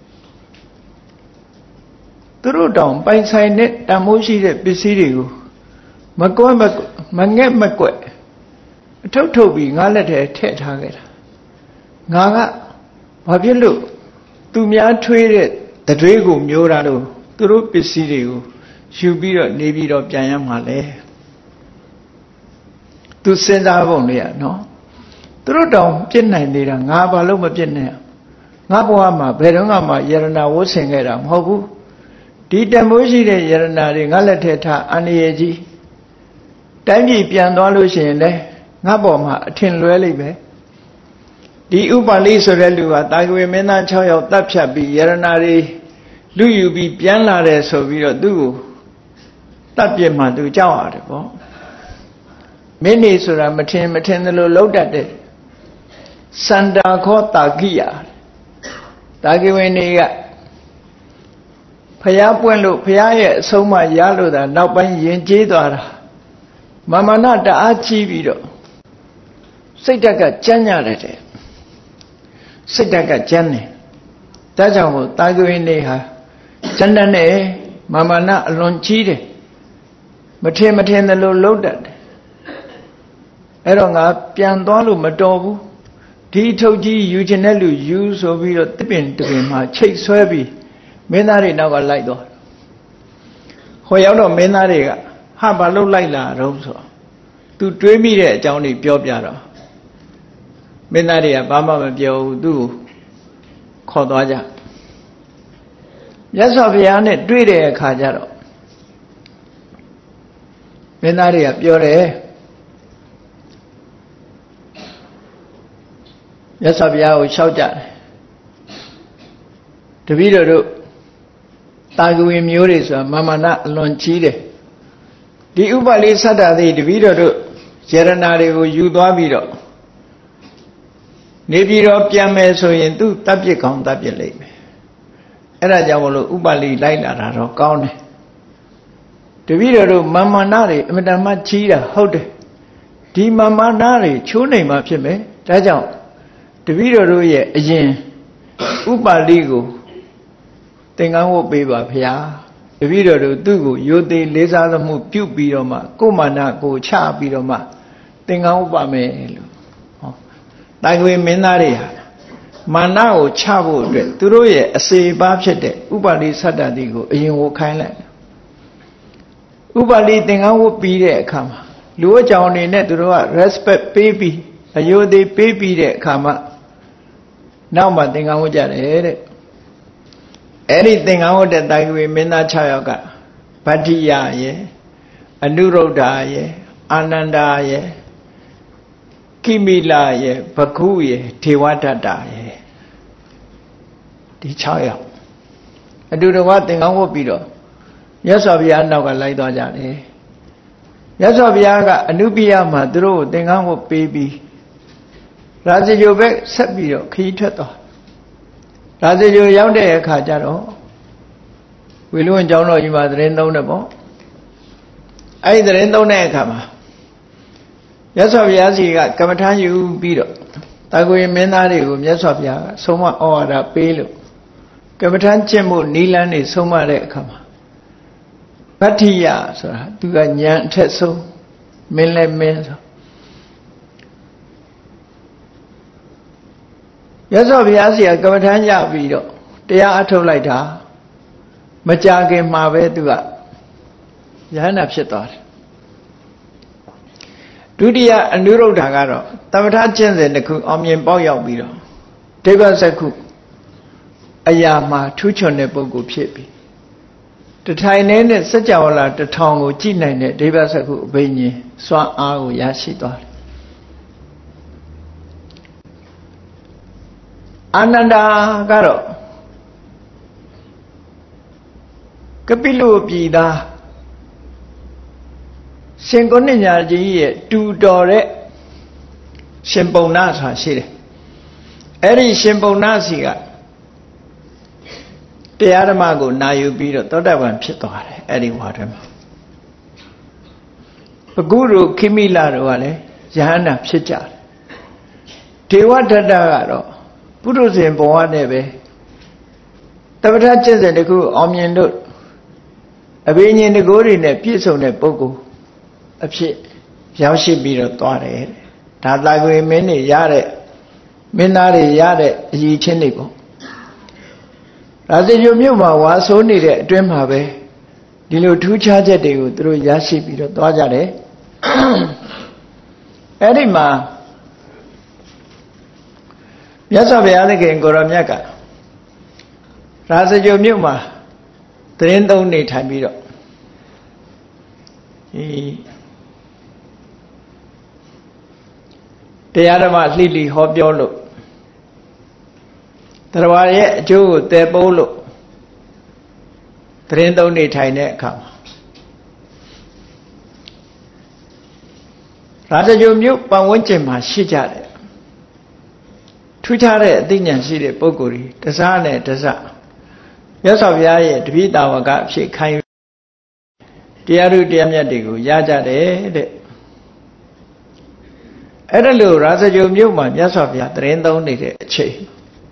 သူတို့တောင်ပိုင်ဆိုင်တဲ့တန်ဖိုးရှိတဲ့ပစ္စည်းတွေကိုမငဲ့မကွက်အထုတ်ပြီးငါလက်ထဲထည့်ထားခဲ့တာငါကဘာဖြစ်လို့သူများထွေးတဲ့တတွေးကိုမျိုးတာလို့သူတို့ပစ္စည်းတွေကိုယူပြီးတော့နေပြီးတော့ပြန်ရမှာလဲသူစဉ်းစားပုံလေးอ่ะเนาะသူတို့တောင်ပြစ်နိုင်နေတာငါဘာလို့မပြစ်နိုင်ငါဘဝမှာဘယ်တော့မှယရနာဝတ်ဆင်ခဲ့တာမဟုတ်ဘူးဒီတမိုးရှိတဲ့ယရနာတွေငါလက်ထဲထားအန္တရာယ်ကြီးတိုင်းပြည်ပြန်သွားလို့ရှိရင်လည်းငါပေါ်မှာအထင်လွဲလိမ့်မယ်ဒီဥပါလိဆိုတဲ့လူကတာဂဝေမင်းသား6ယောက်တပ်ဖြတ်ပြီးယရနာတွေလူယူပြီးပြန်လာတယ်ဆိုပြီးတော့သူ့ကိုတပ်ပြစ်မှသူကြောက်ရတယ်ပေါ့မင်းနေဆိုတာမထင်သလိုလှုပ်တတ်တယ်စန္ဒာခောတာကိယတာဂဝေနေကဖျားပွင့်လို့ဖျားရဲ့အဆုံးမရလို့သာနောက်ပိုင်းယဉ်ကျေးသွားတာမာမနတအားကြီးပြီးတော့စိတ်ဓာတ်ကကြမ်းကြတယ်စိတ်ဓာတ်ကကြမ်းတယ်ဒါကြောင့်မို့တာဂဝေနေဟာကျန်တဲ့နဲ့မာမနအလွန်ကြီးတယ်မထင်သလိုလှုပ်တတ်တယ်အဲ့တော့ငါပြန်သွားလို့မတော်ဘူးဒီထုတ်ကြီးယူခြင်းတဲ့လူယူဆိုပြီးတော့တပင်မှာချိတ်ဆွဲပြီးမင်းသားတွေနောက်ကလိုက်သွားဟိုရောက်တော့မင်းသားတွေကဟာဘာလို့လိုက်လာတော့ဆိုသူတွေးမိတဲ့အကြောင်းတွေပြောပြတော့မင်းသားတွေကဘာမှမပြောဘူးသူ့ကိုခေါ်သွားကြမြတ်စွာဘုရားနဲ့တွေ့တဲ့အခါကျတော့မင်းသားတွေကပြောတယ်မြတ်စွာဘုရားကိုလျှောက်ကြတယ်တပည့်တော်တို့တာဂဝေမျိုးတွေဆိုတာမာမနအလွန်ကြီးတယ်ဒီဥပါလိသတ္တသိတပည့်တော်တို့ယရနာတွေကိုယူသွားပြီးတော့နေပြီးတော့ပြန်မယ်ဆိုရင်သူတပ်ပြစ်ကောင်းတပ်ပြစ်လိမ့်မယ်အဲ့ဒါကြောင့်မလို့ဥပါလိလိုက်လာတာတော့ကောင်းတယ်တပည့်တော်တို့မာမနတွေအမတန်မှကြီးတာဟုတ်တယ်ဒီမာမနတွေချိုးနေမှဖြစ်မယ်ဒါကြောင့်တပည့်တော်တို့ရဲ့အရင်ဥပါလိကိုသင်္ကန်းဝတ်ပေးပါဗျာတပည့်တော်တို့သူ့ကိုရိုသေလေးစားသမှုပြုပြီးတော့မှကိုယ်မာနကိုချပြီးတော့မှသင်္ကန်းဝတ်ပါမယ်လို့ဟောတာဂဝေမင်းသားတွေဟာမာနကိုချဖို့အတွက်သူတို့ရဲ့အစေပါဖြစ်တဲ့ဥပါလိသတ္တတိကိုအရင်ဝတ်ခိုင်းလိုက်ဥပါလိသင်္ကန်းဝတ်ပြီးတဲ့အခါမှာလူအကြောင်းအနေနဲ့သူတို့က respect ပေးပြီးအယုဒိပေးပြီးတဲ့အခါမှာနောက်မှသင်္ကန်းဝတ်ကြတယ်တဲ့အဲ့ဒီသင်္ကန်းဝတ်တဲ့တာဂဝေမင်းသား6ယောက်ကဗတ္တိယရဲ့အနုရုဒ္ဓရဲ့အာနန္ဒာရဲ့ကိမိလရဲ့ဘခုရဲ့ဒေဝဒတ္တရဲ့ဒီ6ယောက်အတူတကွသင်္ကန်းဝတ်ပြီးတော့မြတ်စွာဘုရားနောက်ကလိုက်သွားကြတယ်မြတ်စွာဘုရားကအနုပိယမှာသူတို့ကိုသင်္ကန်းဝတ်ပေးပြီးရာဇဂိုဘက်ဆက်ပြီးတော့ခရီးထွက်သွားရာဇဂိုရောက်တဲ့အခါကျတော့ဝေလူဝန်ကျောင်းတော်ကြီးမှာသတင်းသုံးတယ်ပေါ့အဲ့ဒီသတင်းသုံးတဲ့အခါမှာမြတ်စွာဘုရားစီကကမ္မထာယူပြီးတော့တာဂဝေမင်းသားတွေကိုမြတ်စွာဘုရားကဆုံးမဩဝါဒပေးလို့ကမ္မထာကျင့်ဖို့နီလန်းနေဆုံးမတဲ့အခါမှာဗတ္တိယဆိုတာသူကဉာဏ်အထက်ဆုံးမင်းလည်းမင်းဆိုရသော်ဘုရားစီကကမ္မထာရပြီးတော့တရားအထုတ်လိုက်တာမကြာခင်မှာပဲသူကယဟနာဖြစ်သွားတယ်ဒုတိယအနုရုဒ္ဓကတော့သမထကျင့်စဉ်တစ်ခုအောင်မြင်ပေါက်ရောက်ပြီးတော့ဒိဗ္ဗစက္ခုအရာမှာထူးချွန်တဲ့ပုဂ္ဂိုလ်ဖြစ်ပြီးတထိုင်နဲ့စัจ java လာ1000ကိုကြည့်နိုင်တဲ့ဒိဗ္ဗစက္ခုအဘိညာဉ်စွမ်းအားကိုရရှိသွားတယ်အာနန္ဒာကတော့ကပိလုပြည်သားရှင်ကုဏ္ဏညာကြီးရဲ့တူတော်တဲ့ရှင်ပုံနာဆိုတာရှိတယ် Eri Shimponasiga Tiaramago Nayubiro, Todavan Pitore, Eri Water. Guru Kimila Wale, Jahana Psicha. Tiwata Dagaro, Purus in Boanebe. Tabataches and the Guru Omnian. A being in the Gori in a piece on a Bogu. A pit, Yashi Biro Tore. Tadlago many Yare. Minari Yare Yi Chenigo. As the Yumuma was only the dream have Dilo two charges through Yashi Biro Dojare. Edima Yasavialake and Goramiaka. Rasa Yumuma, trained only Tabiro. The other was Lily Hobiolo. There were Joe, the Bolo. Trained only Tine come. Rather, you knew Pawinchima, she chatted. Two chatted, Dinian City, Boguri, the Sane, the Sa. Yes, of Yaya, to beat our gap, she came. Diaru Diamadigo, Yaja. Edalu, rather, you knew my yes of ya, trained only the chain.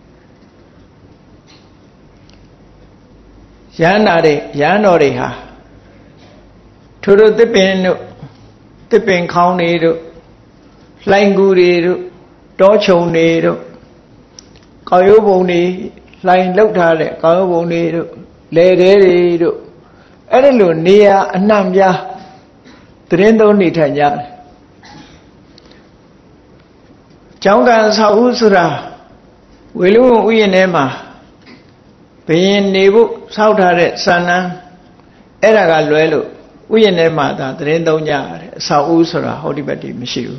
Yanoriha. Turu tipping county, Languri, Dochoni, Kayoboni, Line looked at it, Kayoboni, Lady, Edalu, Nia, Namya, trained only Tanya. Changa Sausura, Willu, we and Emma. Being Nebu, South Hare, Sana, Eragaluelo, we and Emma, that Rendonia, Sausura, Hodibati, Michiru.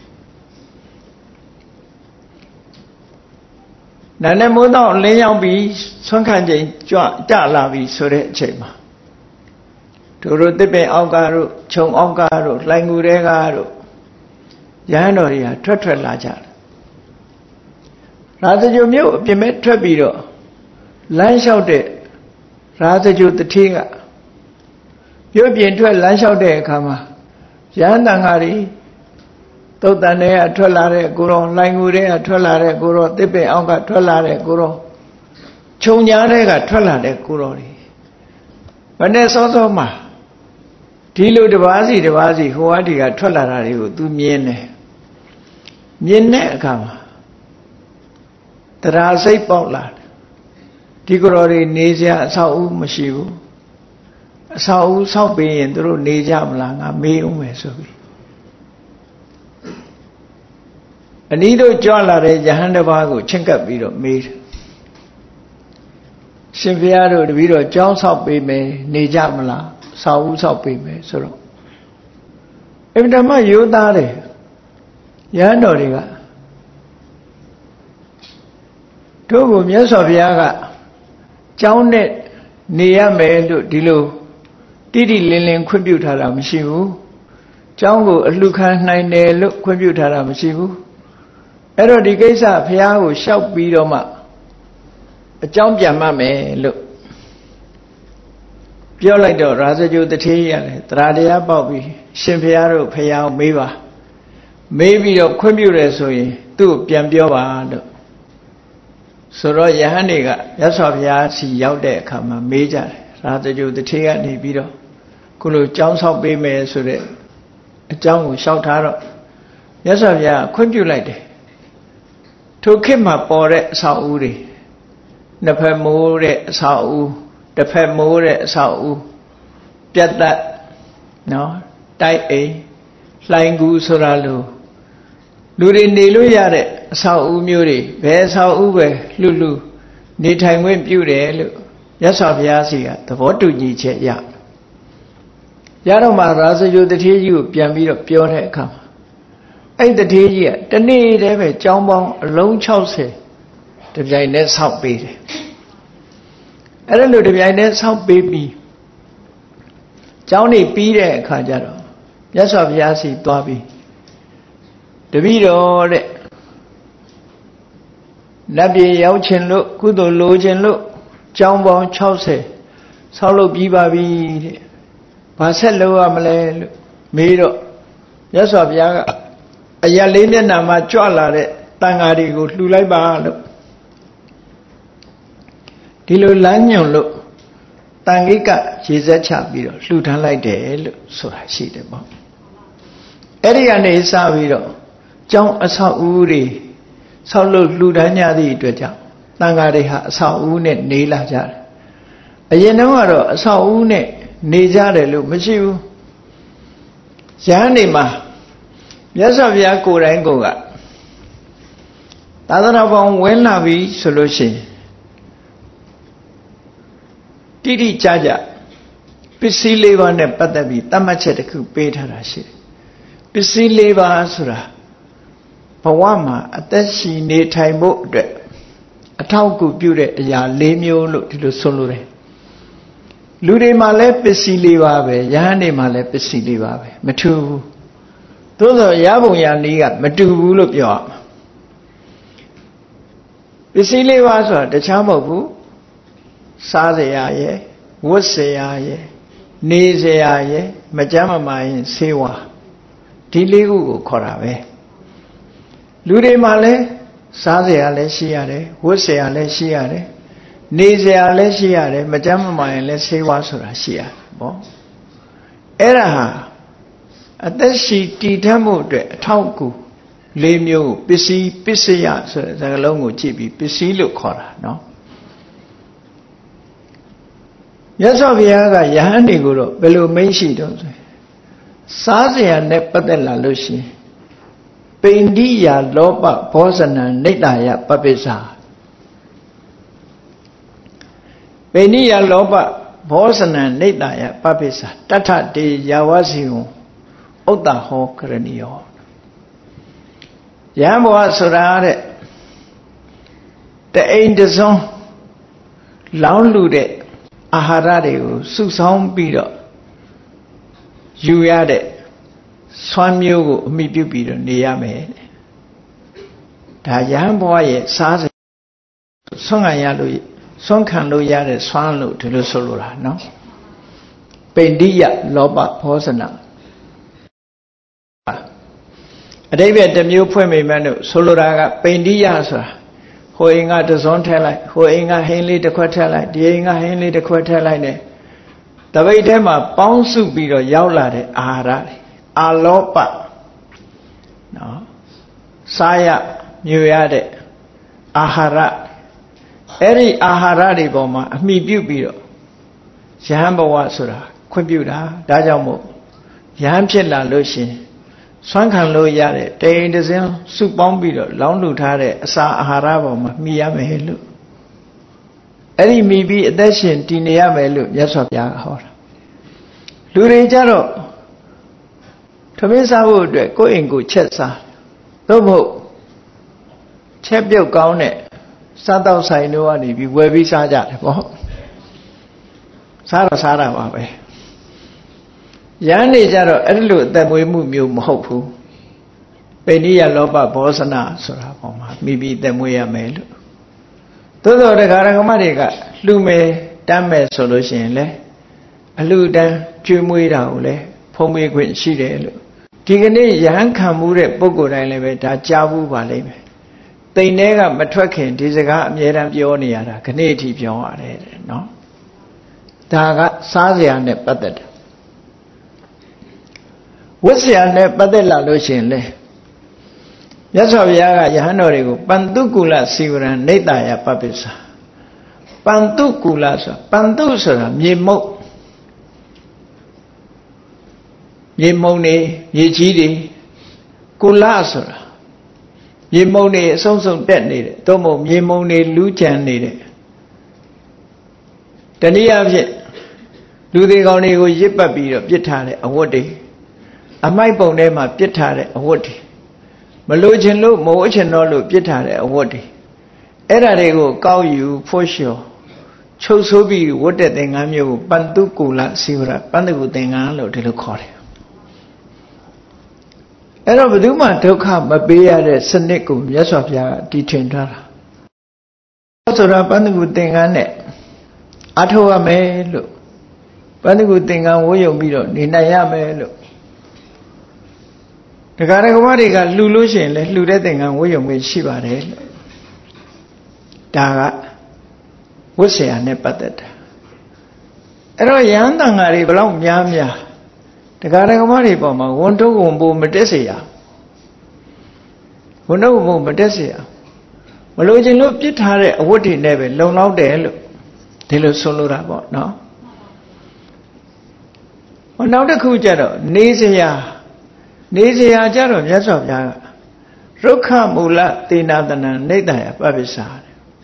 Nanamuda, Leon B, Sonkaji, Jalavi, Sore Chema. To Rotipe Algaru, Chong Algaru, Languregaru, Yanoria, Tetralaja. Rather you knew, you met Trebiro. Lunch out there, rather you the tiger. You've been to a lunch out there, Kama. Yandangari, Totane, Tolare, Guru, Langure, Tolare, Guru, Tipe, Anga, Tolare, Guru, Chonyarega, Tolare, Guru. When there's also ma Tilo the Vazi, who are the Tolare, do Miene. Miene, Kama. The Rasai Potla. Tigorori Nesia Sau Mashivu Sau Sau Bay and through Nesia Blanga, me Umesovi. Anido Jolare, Jahandavago, Chinka Vido, made Simpiado, the Vido, John Sau Bay, Nejamala, Sau Sau Bay, so. If the ma you dare Yanoriga Togo Mias of Yaga. Jonet near Melo Dilo Didi Lilin computer Amshivu Jango Lucan Nine look computer Amshivu Erodigasa Piao shout Bidoma a jump Yamame look Piolado Razajo the Tea Tradia Bobby Shimpiaro Piao Meva maybe your computer so do Piambioa. So Yahaniga, Yasavia, see out there come a major, rather you the tea and Nibido. Kulu Jones of Bime so that a John will shout out. Yasavia, couldn't you like it? Took him up or at Saudi. The Pemore Sau, the Pemore Sau. Get that? No, die a flying goose or alu. Lurin de Luyare. Sao Muri, where Sao Ube, Lulu, Nitan went beauty, yes of Yasia, the water Yiche ya. Yaroma Raza, you the tea you, Piamiro, pure hair come. Ain't the tea yet, the need ever jambon, a lone Chelsea, the Jainet's hot baby. I don't know the Jainet's hot baby. Johnny Peter Kajaro, yes of Yasi, Dobby. The video. နတ်ပြည်ရောက်ခြင်းလို့ကုသိုလ်လိုခြင်းလို့ကျောင်းပေါင်း60ဆောက်လုပ်ပြီးပါပြီတဲ့ဘာဆက်လုပ်ရမလဲလို့မေးတော့မြတ်စွာဘုရားကအရာလေးမျက်နှာမှာကြွလာတဲ့တန်ဃာတွေကိုလှူလိုက်ပါလို့ဒီလိုလမ်းညွှန်လို့တန်ခိကရေစက်ချပြီးတော့လှူထမ်းလိုက်တယ်လို့ဆိုတာရှိတယ်ပေါ့အဲ့ဒီကနေစပြီးတော့ကျောင်းအဆောက်အဦတွေဆောက်လုပ်လှူဒန်းကြသည့်အတွက်ကြောင့်တန်ဃာတွေဟာအဆောက်အဦနဲ့နေလာကြတယ်အရင်တုန်းကတော့အဆောက်အဦနဲ့နေကြတယ်လို့မရှိဘူးရဟန်းတွေမှာမြတ်စွာဘုရားကိုယ်တိုင်ကိုယ်ကသာသနာပေါင်းဝင်လာပြီဆိုလို့ရှိရင်တိတိကျကျပစ္စည်း၄ပါးနဲ့ပတ်သက်ပြီးတတ်မှတ်ချက်တစ်ခုပေးထားတာရှိတယ်ပစ္စည်း၄ပါးဆိုတာဘဝမှာအသက်ရှင်နေထိုင်ဖို့အတွက်အထောက်အကူပြုတဲ့အရာ၄မျိုးလို့ဒီလိုဆိုလိုတယ်လူတွေမှာလည်းပစ္စည်း၄ပါးပဲယဟန်တွေမှာလည်းပစ္စည်း၄ပါးပဲမထူးဘူးသို့သောရပုံရနည်းကမတူဘူးလို့ပြောရမှာပစ္စည်း၄ပါးဆိုတာတခြားမဟုတ်ဘူးစားစရာရယ်ဝတ်စရာရယ်နေစရာရယ်မကြမ်းမမာရင်ဆေးဝါးဒီ၄ခုကိုခေါ်တာပဲလူတွေမှာလည်းစားစရာလည်းရှိရတယ်ဝတ်စရာလည်းရှိရတယ်နေစရာလည်းရှိရတယ်မကြမ်းမမာရင်လည်းဆေးဝါးဆိုတာရှိရတယ်ပေါ့အဲ့ဒါဟာအသက်ရှိတည်ထမှုအတွက်အထောက်အကူ၄မျိုးကိုပစ္စည်းပစ္စယဆိုတဲ့စကားလုံးကိုကြည့်ပြီးပစ္စည်းလို့ခေါ်တာနော်မြတ်စွာဘုရားကယဟန်တွေကိုတော့ဘယ်လိုမိန့်ရှိတော့ဆိုစားစရာနဲ့ပတ်သက်လာလို့ရှိရင်ပိန္ဒိယလောဘဘောဇနံနိတ္တယပပိစ္ဆာပိန္ဒိယလောဘဘောဇနံနိတ္တယပပိစ္ဆာတထတေယာဝစီဝံဥတ္တဟောကရဏီယောယဟန်ဘဝဆိုတာတဲ့တအိမ်တစုံလောင်းလူတဲ့အာဟာရတွေကိုစုဆောင်းပြီးတော့ယူရတဲ့ဆွမ်းမျိုးကိုအမိပြုပြီးတော့နေရမယ်ဒါယဟန်ဘဝရဲ့စားစဆွမ်းခံရလို့ဆွမ်းခံလို့ရတဲ့ဆွမ်းလို့ဒီလိုဆိုလိုတာနော်ပိန္ဒိယလောဘဘောဇနအတိပ္ပယ်တစ်မျိုးဖွင့်မိမှန်းတို့ဆိုလိုတာကပိန္ဒိယဆိုတာဟိုအိမ်ကတစွန်းထည့်လိုက်ဟိုအိမ်ကဟင်းလေးတစ်ခွက်ထည့်လိုက်ဒီအိမ်ကဟင်းလေးတစ်ခွက်ထည့်လိုက်နဲ့တပိတ်ထဲမှာပေါင်းစုပြီးတော့ရောက်လာတဲ့အာဟာရတွေအာလောပနော်စားရမြွေရတဲ့အာဟာရအဲ့ဒီအာဟာရတွေပေါ်မှာအမိပြုပြီးတော့ယဟန်ဘဝဆိုတာခွင့်ပြုတာဒါကြောင့်မို့ယဟန်ဖြစ်လာလို့ရှိရင်ဆွမ်းခံလို့ရတဲ့တိမ်တစင်းစုပေါင်းပြီးတော့လောင်းလူထားတဲ့အစာအာဟာရပေါ်မှာမိရမယ်လို့အဲ့ဒီမိပြီးအသက်ရှင်တည်နေရမယ်လို့မြတ်စွာဘုရားကဟောတာလူတွေကြတော့ထမင်းစားဖို့အတွက်ကိုယ့်အိမ်ကိုချက်စားသို့မဟုတ်ချက်ပြုတ်ကောင်းတဲ့စားတော့ဆိုင်တို့ကနေပြီးဝယ်ပြီးစားကြတယ်ပေါ့စားတော့စားတာပါပဲယဟန်နေကြတော့အဲ့လိုအသက်မွေးမှုမျိုးမဟုတ်ဘူးပိဋိယလောဘဘောဇနဆိုတာပေါ့မှာမိပြီးအသက်မွေးရမယ်လို့သို့တော်တရားဓမ္မတွေကလှူမယ်တမ်းမယ်ဆိုလို့ရှိရင်လေအလှူတန်းကျွေးမွေးတာကိုလေဖုံးပေးခွင့်ရှိတယ်လို့ဒီကနေ့ယဟန်ခံမှုတဲ့ပုဂ္ဂိုလ်တိုင်းလည်းပဲဒါကြားဘူးပါလိမ့်မယ်တိမ်ထဲကမထွက်ခင်ဒီစကားအမြဲတမ်းပြောနေရတာခဏအထိပြောရတယ်တဲ့နော်ဒါကစားစရာနဲ့ပတ်သက်တယ်ဝတ်စရာနဲ့ပတ်သက်လာလို့ရှိရင်လေမြတ်စွာဘုရားကယဟန်တော်တွေကိုပန္တုကုလစီဝရံနိတ္တယပပိစ္ဆာပန္တုကုလဆိုပန္တုဆိုတာမြေမုတ်မြေမုံနေမြေကြီးတွေကုလဆိုတာမြေမုံနေအဆုံးစုံတက်နေတယ်သို့မဟုတ်မြေမုံနေလူးကြံနေတယ်တနည်းအားဖြင့်လူတွေကောင်းတွေကိုရစ်ပတ်ပြီးတော့ပြစ်ထားတဲ့အဝတ်တွေအမိုက်ပုံထဲမှာပြစ်ထားတဲ့အဝတ်တွေမလိုချင်လို့မဝတ်ချင်တော့လို့ပြစ်ထားတဲ့အဝတ်တွေအဲ့ဓာတွေကိုကောက်ယူဖို့လျှော်ချုပ်ဆိုးပြီးဝတ်တဲ့သင်္ကန်းမျိုးကိုပန္တုကုလစီဝရပန္တုကုသင်္ကန်းလို့ဒီလိုခေါ်တယ်အဲ့တော့ဘယ်သူမှဒုက္ခမပေးရတဲ့စနစ်ကိုမြတ်စွာဘုရားကတည်ထွင်ထားတာဆိုတာပန္နကုသင်္ကန်းနဲ့အထောက်ရမယ်လို့ပန္နကုသင်္ကန်းဝိုးယုံပြီးတော့နေနိုင်ရမယ်လို့တရားဓမ္မတွေကလှူလို့ရှိရင်လည်းလှူတဲ့သင်္ကန်းဝိုးယုံပဲရှိပါတယ်လို့ဒါကဝတ်ဆရာနဲ့ပတ်သက်တာအဲ့တော့ယဟန်တန်ဃာတွေဘလောက်များများတရားဓမ္မတွေပေါ်မှာဝန်ထုတ်ဝန်ပိုးမတက်เสียဝန်ထုတ်ဝန်ပိုးမတက်เสียမလို့ခြင်းလို့ပြစ်ထားတဲ့အဝတ်တွေနဲ့ပဲလုံလောက်တယ်လို့ဒီလိုဆိုလိုတာပေါ့နော်ဟောနောက်တစ်ခုကျတော့နေเสียကြတော့မြတ်စွာဘုရားကရုက္ခမူလသေနာတနံနေတ္တယပပိစ္ဆာ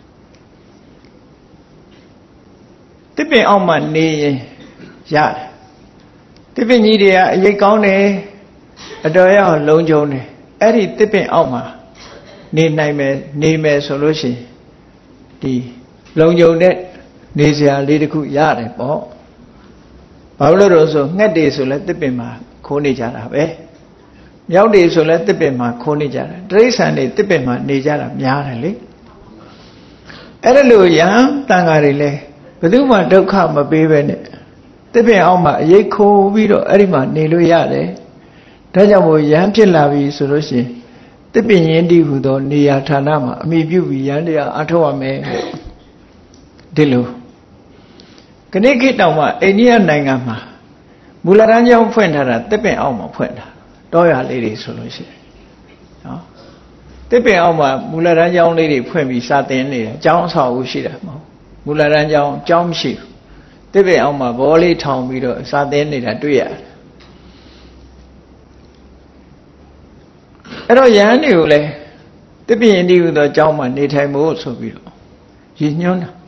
တစ်ပင်အောက်မှာနေရင်ရတယ်တစ်ပင်ကြီးတွေကအရေးကောင်းတယ်အတော်ရအောင်လုံးကျုံတယ်အဲ့ဒီတစ်ပင်အောက်မှာနေနိုင်မယ်နေမယ်ဆိုလို့ရှိရင်ဒီလုံကျုံတဲ့နေစရာလေးတစ်ခုရတယ်ပေါ့ဘာလို့လဲဆိုငှက်တွေဆိုလဲတစ်ပင်မှာခိုးနေကြတာပဲမြောက်တွေဆိုလဲတစ်ပင်မှာခိုးနေကြတာတိရစ္ဆာန်တွေတစ်ပင်မှာနေကြတာများတယ်လေအဲ့ဒါလို့ယဟန်တန်ဃာတွေလဲဘယ်သူမှဒုက္ခမပေးပဲနဲ့တစ်ပင်အောက်မှာအရေးခိုးပြီးတော့အဲ့ဒီမှာနေလို့ရတယ်ဒါကြောင့်မို့ယဟန်ဖြစ်လာပြီဆိုလို့ရှိရင်တစ်ပင်ရင်းတည်ဟူသောနေရာဌာနမှာအမိပြုပြီးယဟန်တရားအထောက်ရမယ်ဒီလိုခဏခေတ်တောင်မှအိန္ဒိယနိုင်ငံမှာမူလတန်းကျောင်းဖွင့်ထားတာတစ်ပင်အောက်မှာဖွင့်တာတောရလေးတွေဆိုလို့ရှိရင်နော်တစ်ပင်အောက်မှာမူလတန်းကျောင်းလေးတွေဖွင့်ပြီးစာသင်နေတယ်ကျောင်းအဆောက်အဦရှိတာမဟုတ်မူလတန်းကျောင်းမရှိဘူးတစ်ပင်အောက်မှာဘောလေးထောင်ပြီးတော့စာသင်နေတာတွေ့ရတယ်အဲ့တော့ယဟန်တွေကိုလည်းတစ်ပင်တည်းဟူသောကျောင်းမှာနေထိုင်ဖို့ဆိုပြီးတော့ရည်ညွှန်းတာ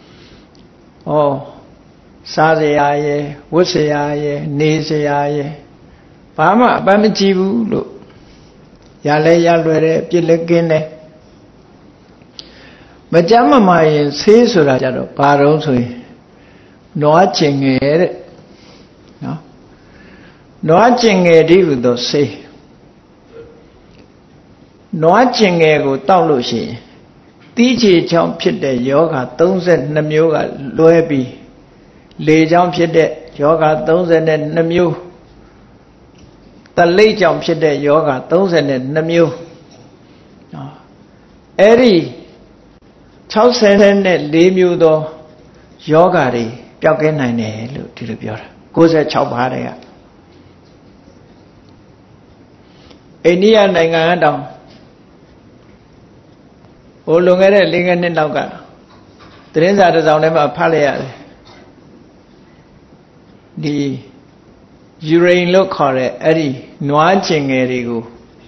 စားစရာရယ်ဝတ်စရာရယ်နေစရာရယ်ဘာမှအပန်းမကြည့်ဘူးလို့ရလဲရလွယ်တဲ့ပြစ်လက်ကင်းတယ်မကြမ်းမမာရင်ဆေးဆိုတာကြတော့ဘာတော့ဆိုရင်နွားကျင်ငယ်တဲ့နော်နွားကျင်ငယ်တည်းဟူသောဆေးနွားကျင်ငယ်ကိုတောက်လို့ရှိရင်တီးချေချောင်းဖြစ်တဲ့ယောဂ32မျိုးကလွဲပြီးလေချောင်းဖြစ်တဲ့ယောဂ32မျိုးတလိပ်ချောင်းဖြစ်တဲ့ယောဂ32မျိုးအဲ့ဒီ64မျိုးသောယောဂတွေပျောက်ကင်းနိုင်တယ်လို့ဒီလိုပြောတာ96ပါးတဲ့ကအိန္ဒိယနိုင်ငံတောင်ဟိုလွန်ခဲ့တဲ့4နှစ်လောက်ကသတင်းစာတစ်စောင်ထဲမှာဖတ်လိုက်ရတယ်ဒီယူရိန်လို့ခေါ်တဲ့အဲ့ဒီနွားကျင်ငယ်တွေကို